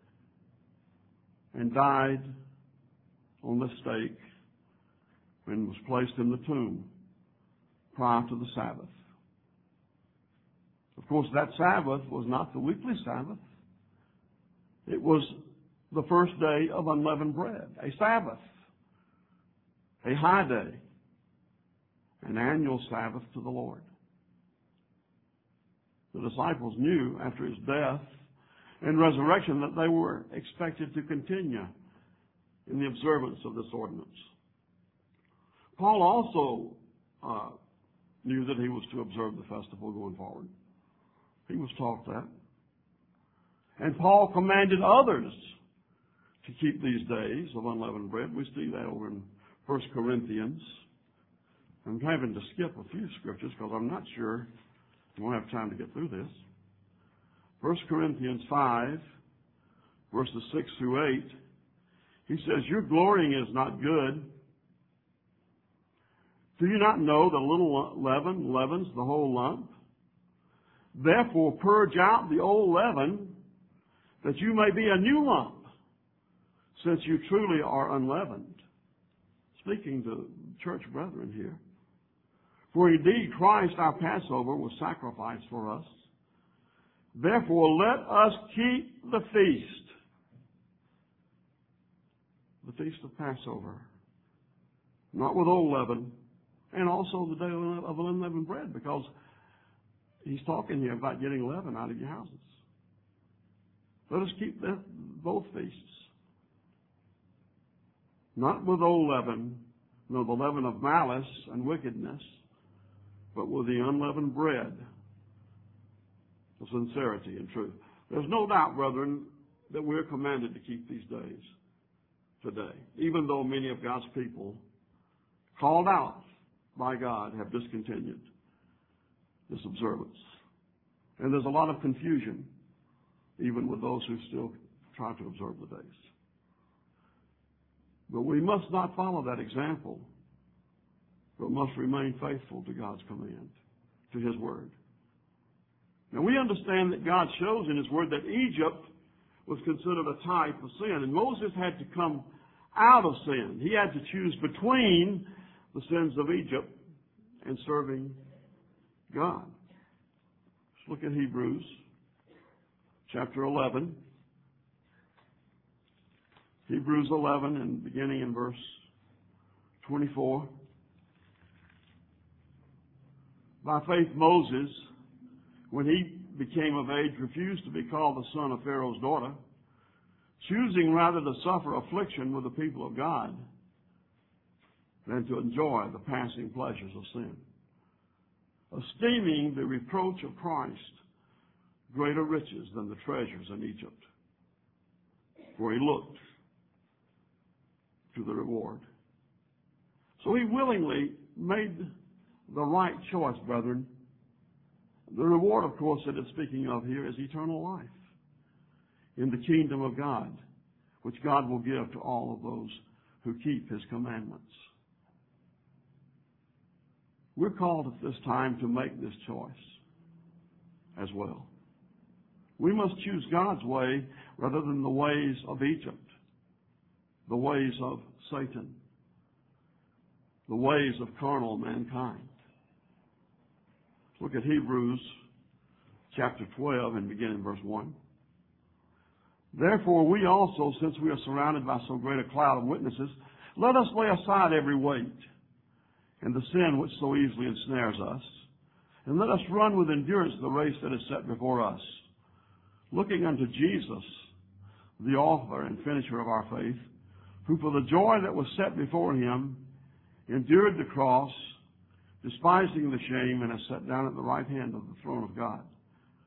and died on the stake and was placed in the tomb prior to the Sabbath. Of course, that Sabbath was not the weekly Sabbath. It was the first day of unleavened bread, a Sabbath, a high day, an annual Sabbath to the Lord. The disciples knew after his death and resurrection that they were expected to continue in the observance of this ordinance. Paul also uh, knew that he was to observe the festival going forward. He was taught that. And Paul commanded others to keep these days of unleavened bread. We see that over in First Corinthians. I'm having to skip a few scriptures because I'm not sure we won't have time to get through this. First Corinthians five, verses six through eight, he says, your glorying is not good. Do you not know that a little leaven leavens the whole lump? Therefore purge out the old leaven, that you may be a new lump, since you truly are unleavened. Speaking to church brethren here. For indeed Christ our Passover was sacrificed for us. Therefore let us keep the feast. The feast of Passover. Not with old leaven. And also the day of unleavened bread, because he's talking here about getting leaven out of your houses. Let us keep that, both feasts. Not with old leaven, no, the leaven of malice and wickedness, but with the unleavened bread of sincerity and truth. There's no doubt, brethren, that we're commanded to keep these days today, even though many of God's people, called out by God, have discontinued this observance. And there's a lot of confusion, even with those who still try to observe the days. But we must not follow that example, but must remain faithful to God's command, to His Word. Now we understand that God shows in His Word that Egypt was considered a type of sin, and Moses had to come out of sin. He had to choose between the sins of Egypt and serving God. Let's look at Hebrews chapter eleven. Hebrews eleven, and beginning in verse twenty-four. By faith Moses, when he became of age, refused to be called the son of Pharaoh's daughter, choosing rather to suffer affliction with the people of God than to enjoy the passing pleasures of sin, esteeming the reproach of Christ greater riches than the treasures in Egypt, for he looked to the reward. So he willingly made the right choice, brethren. The reward, of course, that it's speaking of here is eternal life in the kingdom of God, which God will give to all of those who keep His commandments. We're called at this time to make this choice as well. We must choose God's way rather than the ways of Egypt, the ways of Satan, the ways of carnal mankind. Look at Hebrews chapter twelve and begin in verse one. Therefore we also, since we are surrounded by so great a cloud of witnesses, let us lay aside every weight and the sin which so easily ensnares us, and let us run with endurance the race that is set before us, looking unto Jesus, the author and finisher of our faith, who for the joy that was set before Him endured the cross, despising the shame, and is set down at the right hand of the throne of God.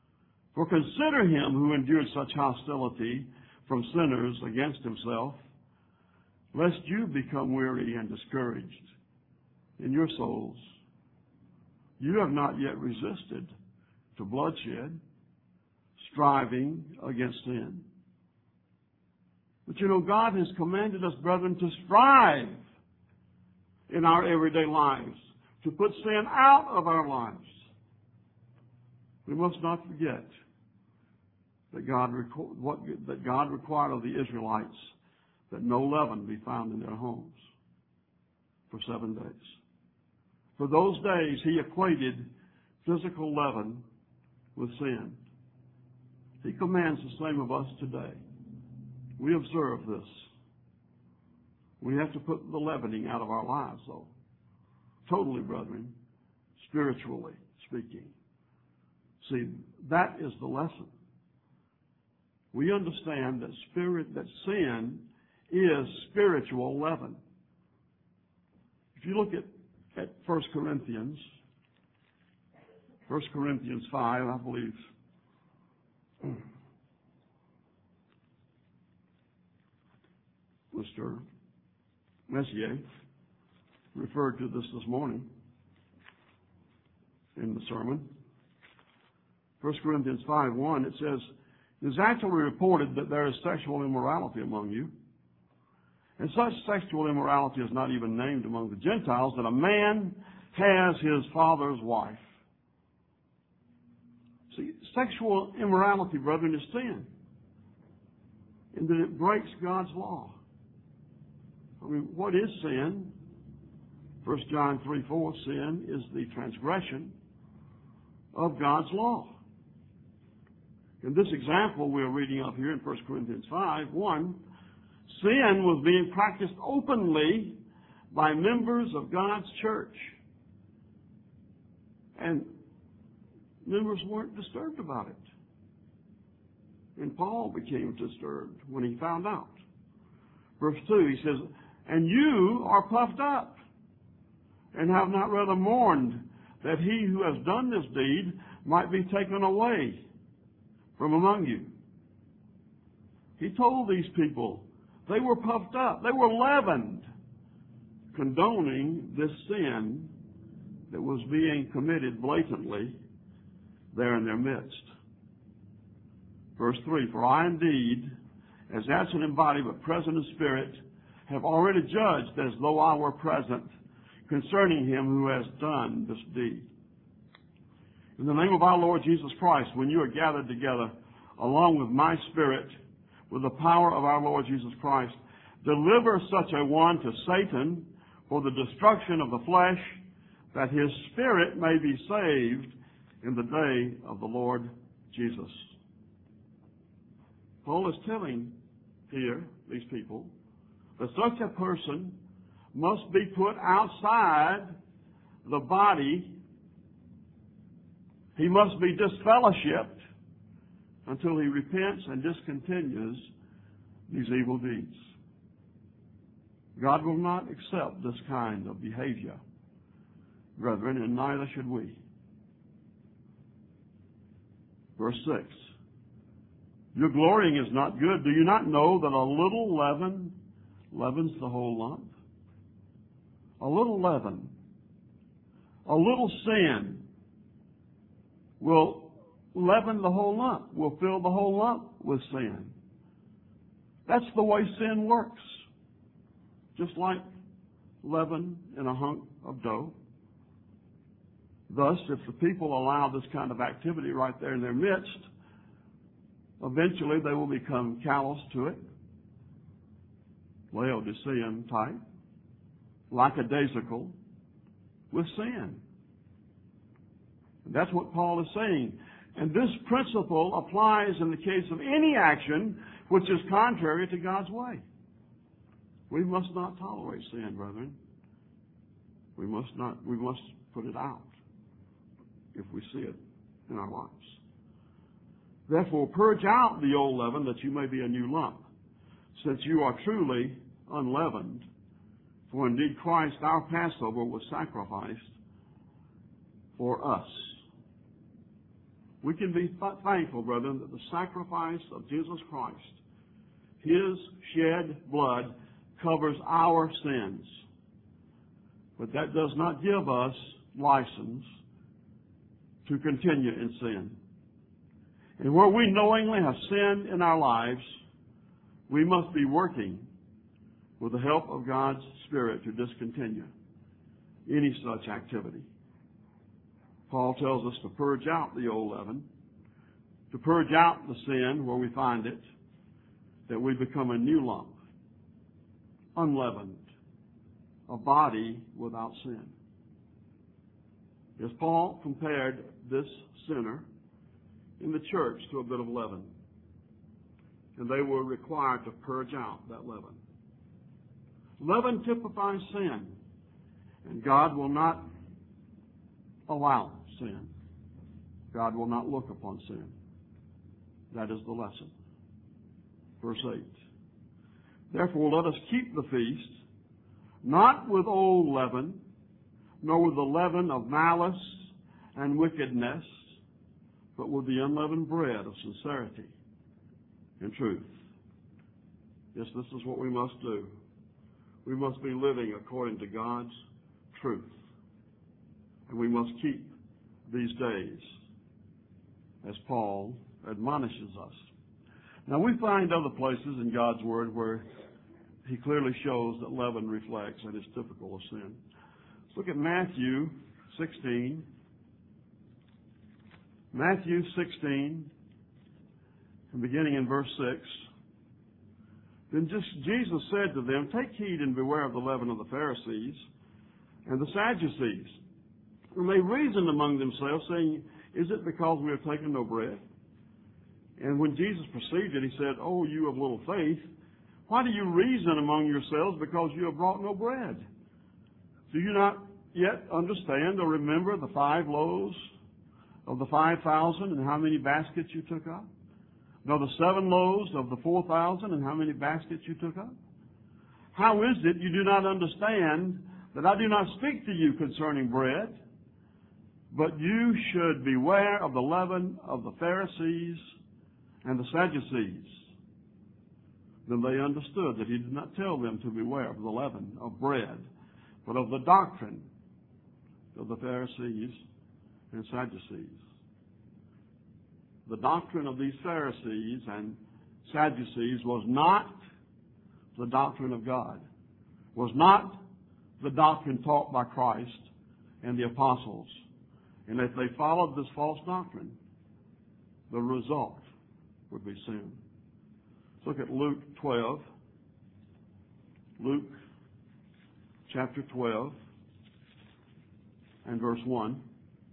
For consider him who endured such hostility from sinners against himself, lest you become weary and discouraged in your souls. You have not yet resisted to bloodshed, striving against sin. But you know, God has commanded us, brethren, to strive in our everyday lives, to put sin out of our lives. We must not forget that God, reco- what, that God required of the Israelites that no leaven be found in their homes for seven days. For those days, he equated physical leaven with sin. He commands the same of us today. We observe this. We have to put the leavening out of our lives, though. Totally, brethren, spiritually speaking. See, that is the lesson. We understand that spirit, that sin is spiritual leaven. If you look at, at First Corinthians, First Corinthians five, I believe, Mister Messier referred to this this morning in the sermon. First Corinthians five one, it says, "It is actually reported that there is sexual immorality among you. And such sexual immorality is not even named among the Gentiles, that a man has his father's wife." See, sexual immorality, brethren, is sin. And that it breaks God's law. I mean, what is sin? First John three four, sin is the transgression of God's law. In this example we're reading up here in First Corinthians five one, sin was being practiced openly by members of God's church. And members weren't disturbed about it. And Paul became disturbed when he found out. Verse two, he says, "And you are puffed up, and have not rather mourned that he who has done this deed might be taken away from among you." He told these people they were puffed up, they were leavened, condoning this sin that was being committed blatantly there in their midst. Verse three, "For I indeed, as absent in body but present in spirit, have already judged as though I were present concerning him who has done this deed. In the name of our Lord Jesus Christ, when you are gathered together along with my spirit, with the power of our Lord Jesus Christ, deliver such a one to Satan for the destruction of the flesh, that his spirit may be saved in the day of the Lord Jesus." Paul is telling here, these people, that such a person must be put outside the body. He must be disfellowshipped until he repents and discontinues these evil deeds. God will not accept this kind of behavior, brethren, and neither should we. Verse six, "Your glorying is not good. Do you not know that a little leaven leavens the whole lump?" A little leaven, a little sin will leaven the whole lump, will fill the whole lump with sin. That's the way sin works. Just like leaven in a hunk of dough. Thus, if the people allow this kind of activity right there in their midst, eventually they will become callous to it, Laodicean type, lackadaisical with sin. And that's what Paul is saying. And this principle applies in the case of any action which is contrary to God's way. We must not tolerate sin, brethren. We must not, we must put it out if we see it in our lives. Therefore, purge out the old leaven that you may be a new lump, since you are truly unleavened. For indeed Christ, our Passover, was sacrificed for us. We can be thankful, brethren, that the sacrifice of Jesus Christ, His shed blood, covers our sins. But that does not give us license to continue in sin. And where we knowingly have sinned in our lives, we must be working with the help of God's Spirit to discontinue any such activity. Paul tells us to purge out the old leaven, to purge out the sin where we find it, that we become a new lump, unleavened, a body without sin. As Paul compared this sinner in the church to a bit of leaven, and they were required to purge out that leaven. Leaven typifies sin, and God will not allow sin. God will not look upon sin. That is the lesson. Verse eight. Therefore let us keep the feast, not with old leaven, nor with the leaven of malice and wickedness, but with the unleavened bread of sincerity and truth. Yes, this is what we must do. We must be living according to God's truth. And we must keep these days, as Paul admonishes us. Now, we find other places in God's Word where He clearly shows that leaven reflects and is typical of sin. Let's look at Matthew sixteen. Matthew sixteen, and beginning in verse six. Then just Jesus said to them, "Take heed and beware of the leaven of the Pharisees and the Sadducees." And they reasoned among themselves, saying, "Is it because we have taken no bread?" And when Jesus perceived it, He said, "Oh, you of little faith, why do you reason among yourselves because you have brought no bread? Do you not yet understand or remember the five loaves of the five thousand and how many baskets you took up? Nor the seven loaves of the four thousand and how many baskets you took up? How is it you do not understand that I do not speak to you concerning bread? But you should beware of the leaven of the Pharisees and the Sadducees." Then they understood that He did not tell them to beware of the leaven of bread, but of the doctrine of the Pharisees and Sadducees. The doctrine of these Pharisees and Sadducees was not the doctrine of God, was not the doctrine taught by Christ and the apostles. And if they followed this false doctrine, the result would be sin. Let's look at Luke twelve. Luke chapter twelve and verse one.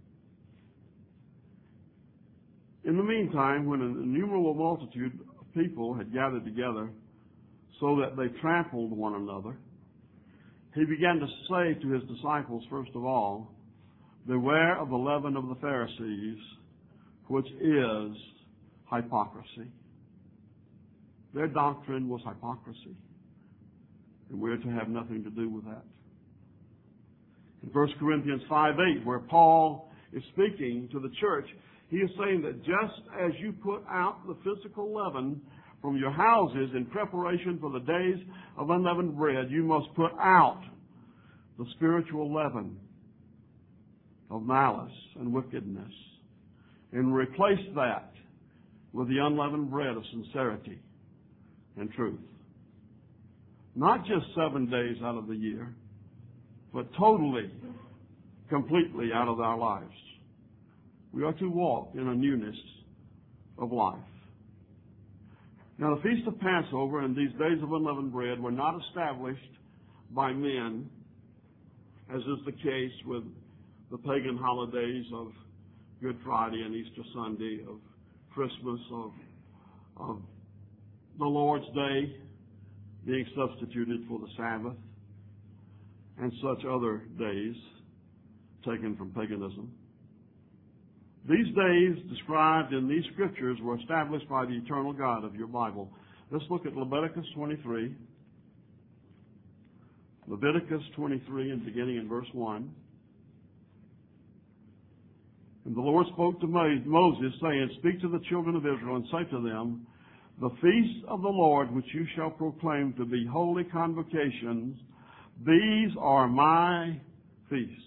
In the meantime, when an innumerable multitude of people had gathered together so that they trampled one another, He began to say to His disciples, first of all, "Beware of the leaven of the Pharisees, which is hypocrisy." Their doctrine was hypocrisy, and we're to have nothing to do with that. In First Corinthians five eight, where Paul is speaking to the church, he is saying that just as you put out the physical leaven from your houses in preparation for the days of unleavened bread, you must put out the spiritual leaven of malice and wickedness and replace that with the unleavened bread of sincerity and truth. Not just seven days out of the year, but totally, completely out of our lives. We are to walk in a newness of life. Now, the Feast of Passover and these days of unleavened bread were not established by men, as is the case with the pagan holidays of Good Friday and Easter Sunday, of Christmas, of, of the Lord's Day being substituted for the Sabbath, and such other days taken from paganism. These days described in these scriptures were established by the eternal God of your Bible. Let's look at Leviticus twenty-three. Leviticus twenty-three, and beginning in verse one. And the Lord spoke to Moses, saying, Speak to the children of Israel, and say to them, The feast of the Lord, which you shall proclaim to be holy convocations, these are my feasts.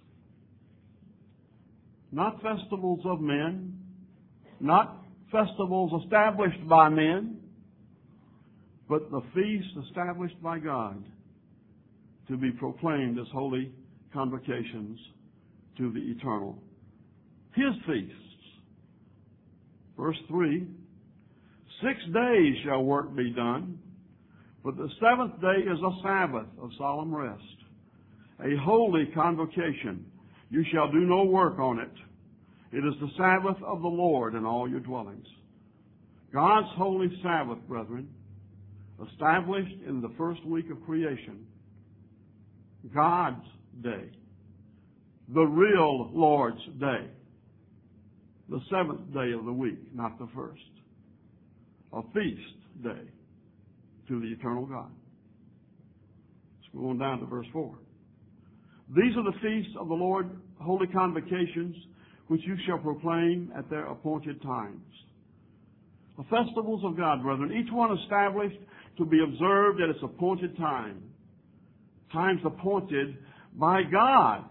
Not festivals of men, not festivals established by men, but the feasts established by God to be proclaimed as holy convocations to the eternal. His feasts. Verse three, Six days shall work be done, but the seventh day is a Sabbath of solemn rest, a holy convocation. You shall do no work on it. It is the Sabbath of the Lord in all your dwellings. God's holy Sabbath, brethren, established in the first week of creation. God's day. The real Lord's day. The seventh day of the week, not the first. A feast day to the eternal God. Let's go on down to verse four. These are the feasts of the Lord, holy convocations, which you shall proclaim at their appointed times. The festivals of God, brethren, each one established to be observed at its appointed time. Times appointed by God.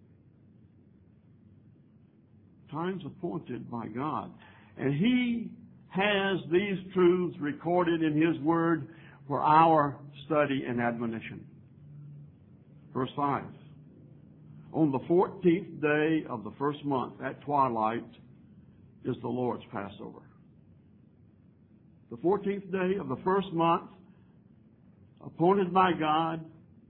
Times appointed by God. And He has these truths recorded in His Word for our study and admonition. Verse five. On the fourteenth day of the first month at twilight is the Lord's Passover. The fourteenth day of the first month, appointed by God,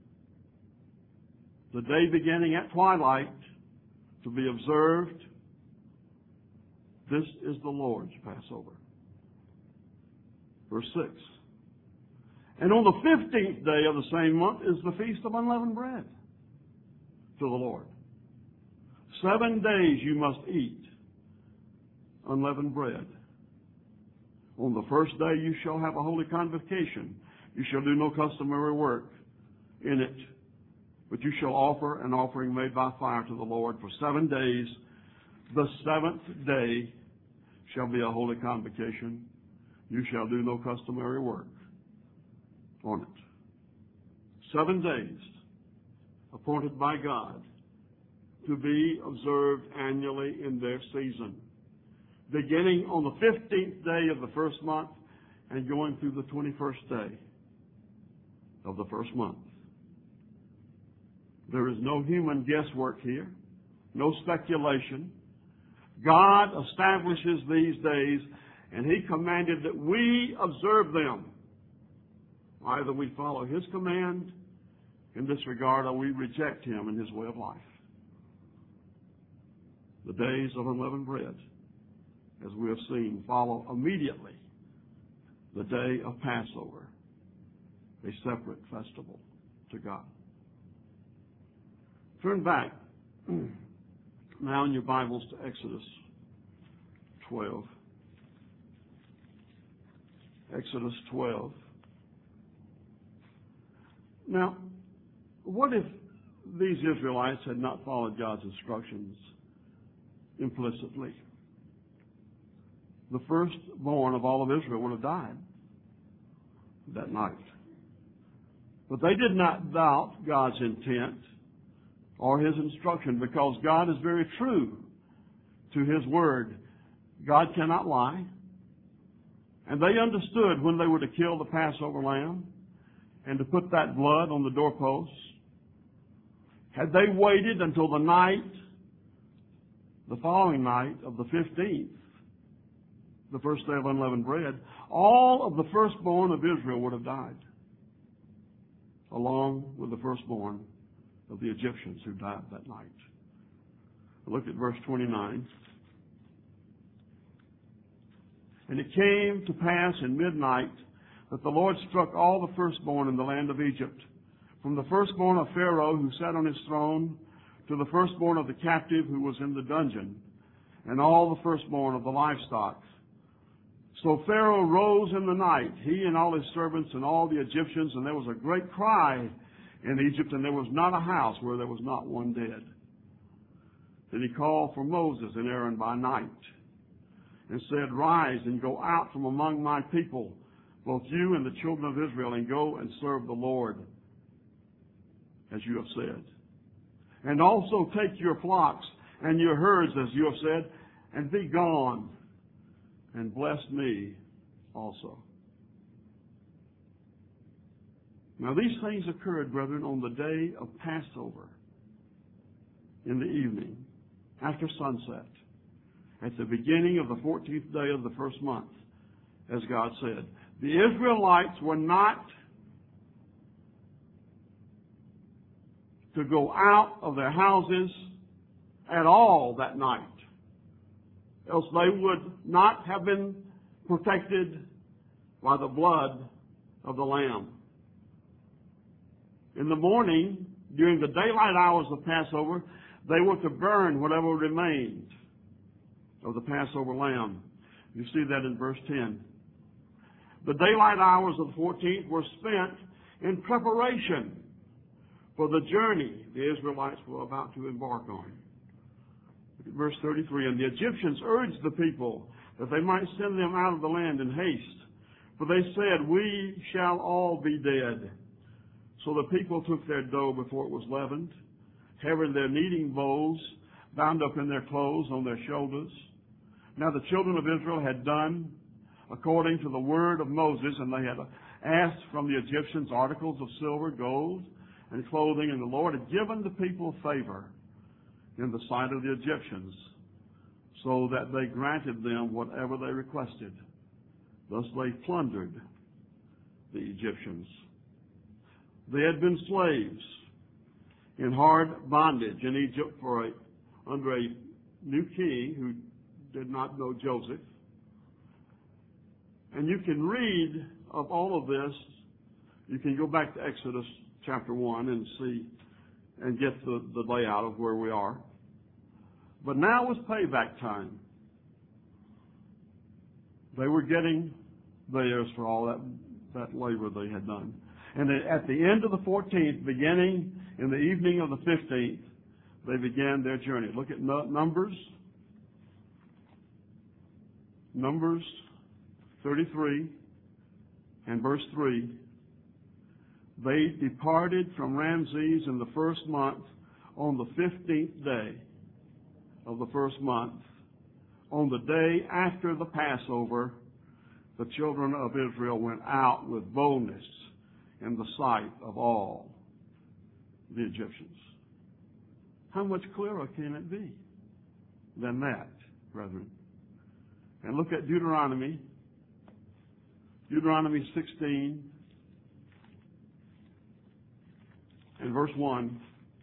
the day beginning at twilight to be observed. This is the Lord's Passover. Verse six. And on the fifteenth day of the same month is the Feast of Unleavened Bread to the Lord. Seven days you must eat unleavened bread. On the first day you shall have a holy convocation. You shall do no customary work in it, but you shall offer an offering made by fire to the Lord for seven days. The seventh day shall be a holy convocation. You shall do no customary work on it. Seven days appointed by God to be observed annually in their season, beginning on the fifteenth day of the first month and going through the twenty-first day of the first month. There is no human guesswork here, no speculation. God establishes these days, and He commanded that we observe them. Either we follow His command in this regard, or we reject Him and His way of life. The days of unleavened bread, as we have seen, follow immediately the day of Passover, a separate festival to God. Turn back now in your Bibles to Exodus twelve. Exodus twelve. Now, what if these Israelites had not followed God's instructions implicitly? The firstborn of all of Israel would have died that night. But they did not doubt God's intent or His instruction, because God is very true to His Word. God cannot lie. And they understood when they were to kill the Passover lamb and to put that blood on the doorposts. Had they waited until the night, the following night of the fifteenth, the first day of unleavened bread, all of the firstborn of Israel would have died, along with the firstborn of the Egyptians who died that night. Look at verse twenty-nine. And it came to pass in midnight that the Lord struck all the firstborn in the land of Egypt, from the firstborn of Pharaoh who sat on his throne to the firstborn of the captive who was in the dungeon, and all the firstborn of the livestock. So Pharaoh rose in the night, he and all his servants and all the Egyptians, and there was a great cry in Egypt, and there was not a house where there was not one dead. Then he called for Moses and Aaron by night and said, Rise and go out from among my people, both you and the children of Israel, and go and serve the Lord, as you have said. And also take your flocks and your herds, as you have said, and be gone, and bless me also. Now these things occurred, brethren, on the day of Passover, in the evening, after sunset, at the beginning of the fourteenth day of the first month, as God said. The Israelites were not to go out of their houses at all that night, else they would not have been protected by the blood of the Lamb. In the morning, during the daylight hours of Passover, they were to burn whatever remained of the Passover lamb. You see that in verse ten. The daylight hours of the fourteenth were spent in preparation for the journey the Israelites were about to embark on. Look at verse thirty-three. And the Egyptians urged the people that they might send them out of the land in haste, for they said, We shall all be dead. So the people took their dough before it was leavened, having their kneading bowls bound up in their clothes on their shoulders. Now the children of Israel had done according to the word of Moses, and they had asked from the Egyptians articles of silver, gold, and clothing, and the Lord had given the people favor in the sight of the Egyptians, so that they granted them whatever they requested. Thus they plundered the Egyptians. They had been slaves in hard bondage in Egypt for a, under a new king who did not know Joseph. And you can read of all of this. You can go back to Exodus chapter one and see and get the, the layout of where we are. But now was payback time. They were getting theirs for all that, that labor they had done. And at the end of the fourteenth, beginning in the evening of the fifteenth, they began their journey. Look at Numbers. Numbers thirty-three and verse three. They departed from Ramses in the first month on the fifteenth day of the first month. On the day after the Passover, the children of Israel went out with boldness in the sight of all the Egyptians. How much clearer can it be than that, brethren? And look at Deuteronomy, Deuteronomy sixteen and verse one.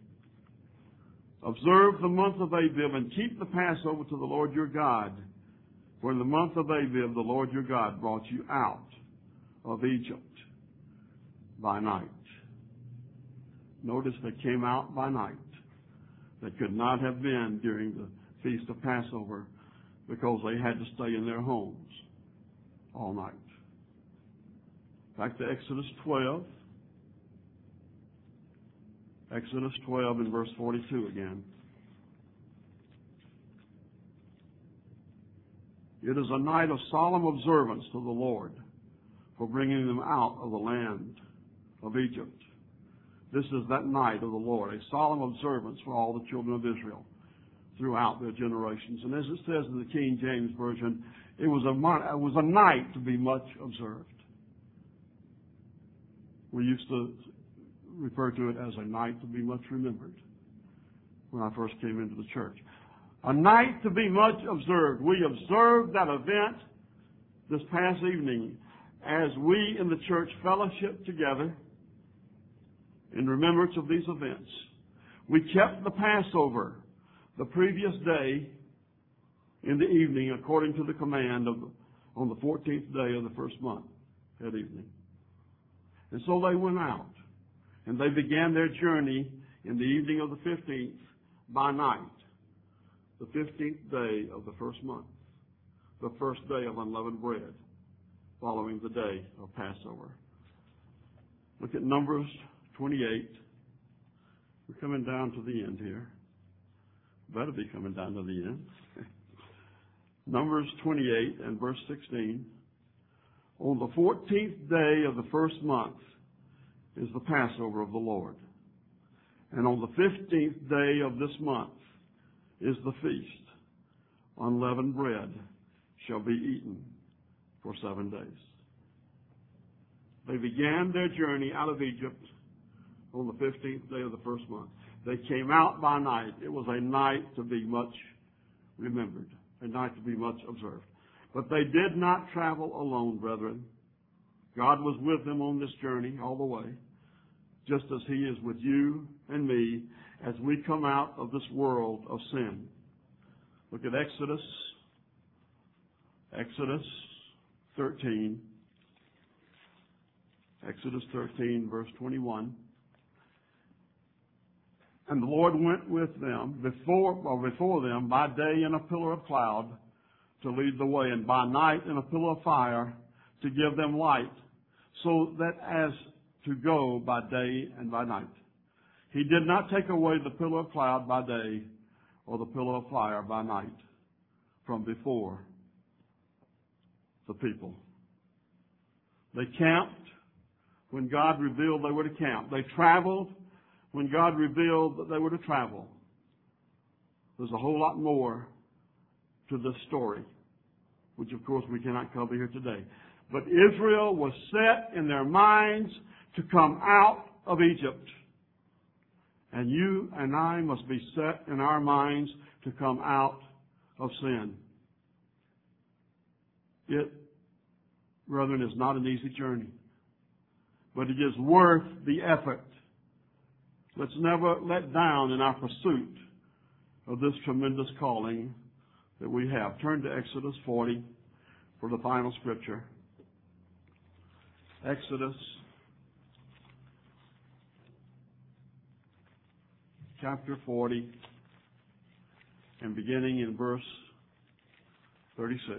Observe the month of Abib and keep the Passover to the Lord your God. For in the month of Abib the Lord your God brought you out of Egypt by night. Notice they came out by night. They could not have been during the Feast of Passover because they had to stay in their homes all night. Back to Exodus twelve. Exodus twelve and verse forty-two again. It is a night of solemn observance to the Lord for bringing them out of the land of Egypt. This is that night of the Lord, a solemn observance for all the children of Israel throughout their generations. And as it says in the King James Version, it was a, it was a night to be much observed. We used to refer to it as a night to be much remembered when I first came into the church. A night to be much observed. We observed that event this past evening as we in the church fellowship together in remembrance of these events. We kept the Passover the previous day in the evening according to the command of on the fourteenth day of the first month that evening. And so they went out and they began their journey in the evening of the fifteenth by night, the fifteenth day of the first month, the first day of unleavened bread, following the day of Passover. Look at Numbers twenty-eight. We're coming down to the end here. better be coming down to the end. Numbers twenty-eight and verse sixteen. On the fourteenth day of the first month is the Passover of the Lord. And on the fifteenth day of this month is the feast. Unleavened bread shall be eaten for seven days. They began their journey out of Egypt on the fifteenth day of the first month. They came out by night. It was a night to be much remembered, a night to be much observed. But they did not travel alone, brethren. God was with them on this journey all the way, just as He is with you and me as we come out of this world of sin. Look at Exodus, Exodus thirteen. Exodus thirteen, verse twenty-one. And the Lord went with them before, or before them by day in a pillar of cloud to lead the way, and by night in a pillar of fire to give them light, so that as to go by day and by night. He did not take away the pillar of cloud by day or the pillar of fire by night from before the people. They camped when God revealed they were to camp. They traveled when God revealed that they were to travel. There's a whole lot more to this story, which of course we cannot cover here today. But Israel was set in their minds to come out of Egypt. And you and I must be set in our minds to come out of sin. It, brethren, is not an easy journey, but it is worth the effort. Let's never let down in our pursuit of this tremendous calling that we have. Turn to Exodus forty for the final scripture. Exodus chapter forty and beginning in verse thirty-six.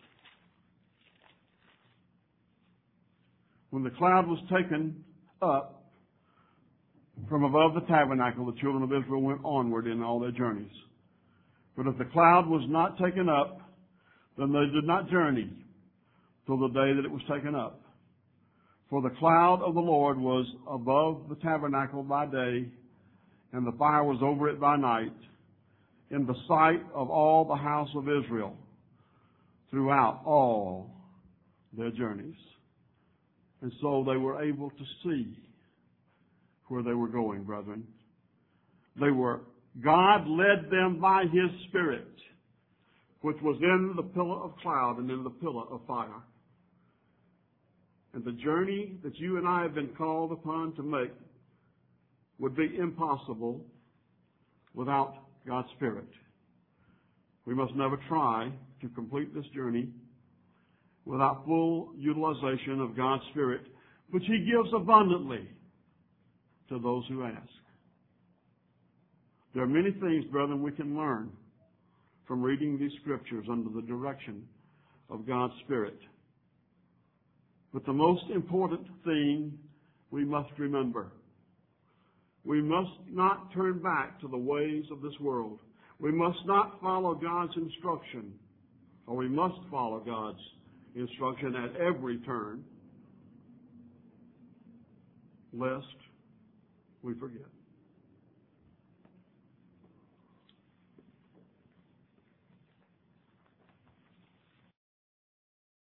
When the cloud was taken up from above the tabernacle, the children of Israel went onward in all their journeys. But if the cloud was not taken up, then they did not journey till the day that it was taken up. For the cloud of the Lord was above the tabernacle by day, and the fire was over it by night, in the sight of all the house of Israel throughout all their journeys. And so they were able to see where they were going, brethren. They were, God led them by His Spirit, which was in the pillar of cloud and in the pillar of fire. And the journey that you and I have been called upon to make would be impossible without God's Spirit. We must never try to complete this journey without full utilization of God's Spirit, which He gives abundantly to those who ask. There are many things, brethren, we can learn from reading these scriptures under the direction of God's Spirit. But the most important thing we must remember, we must not turn back to the ways of this world. We must not follow God's instruction, or we must follow God's instruction at every turn, lest we forget.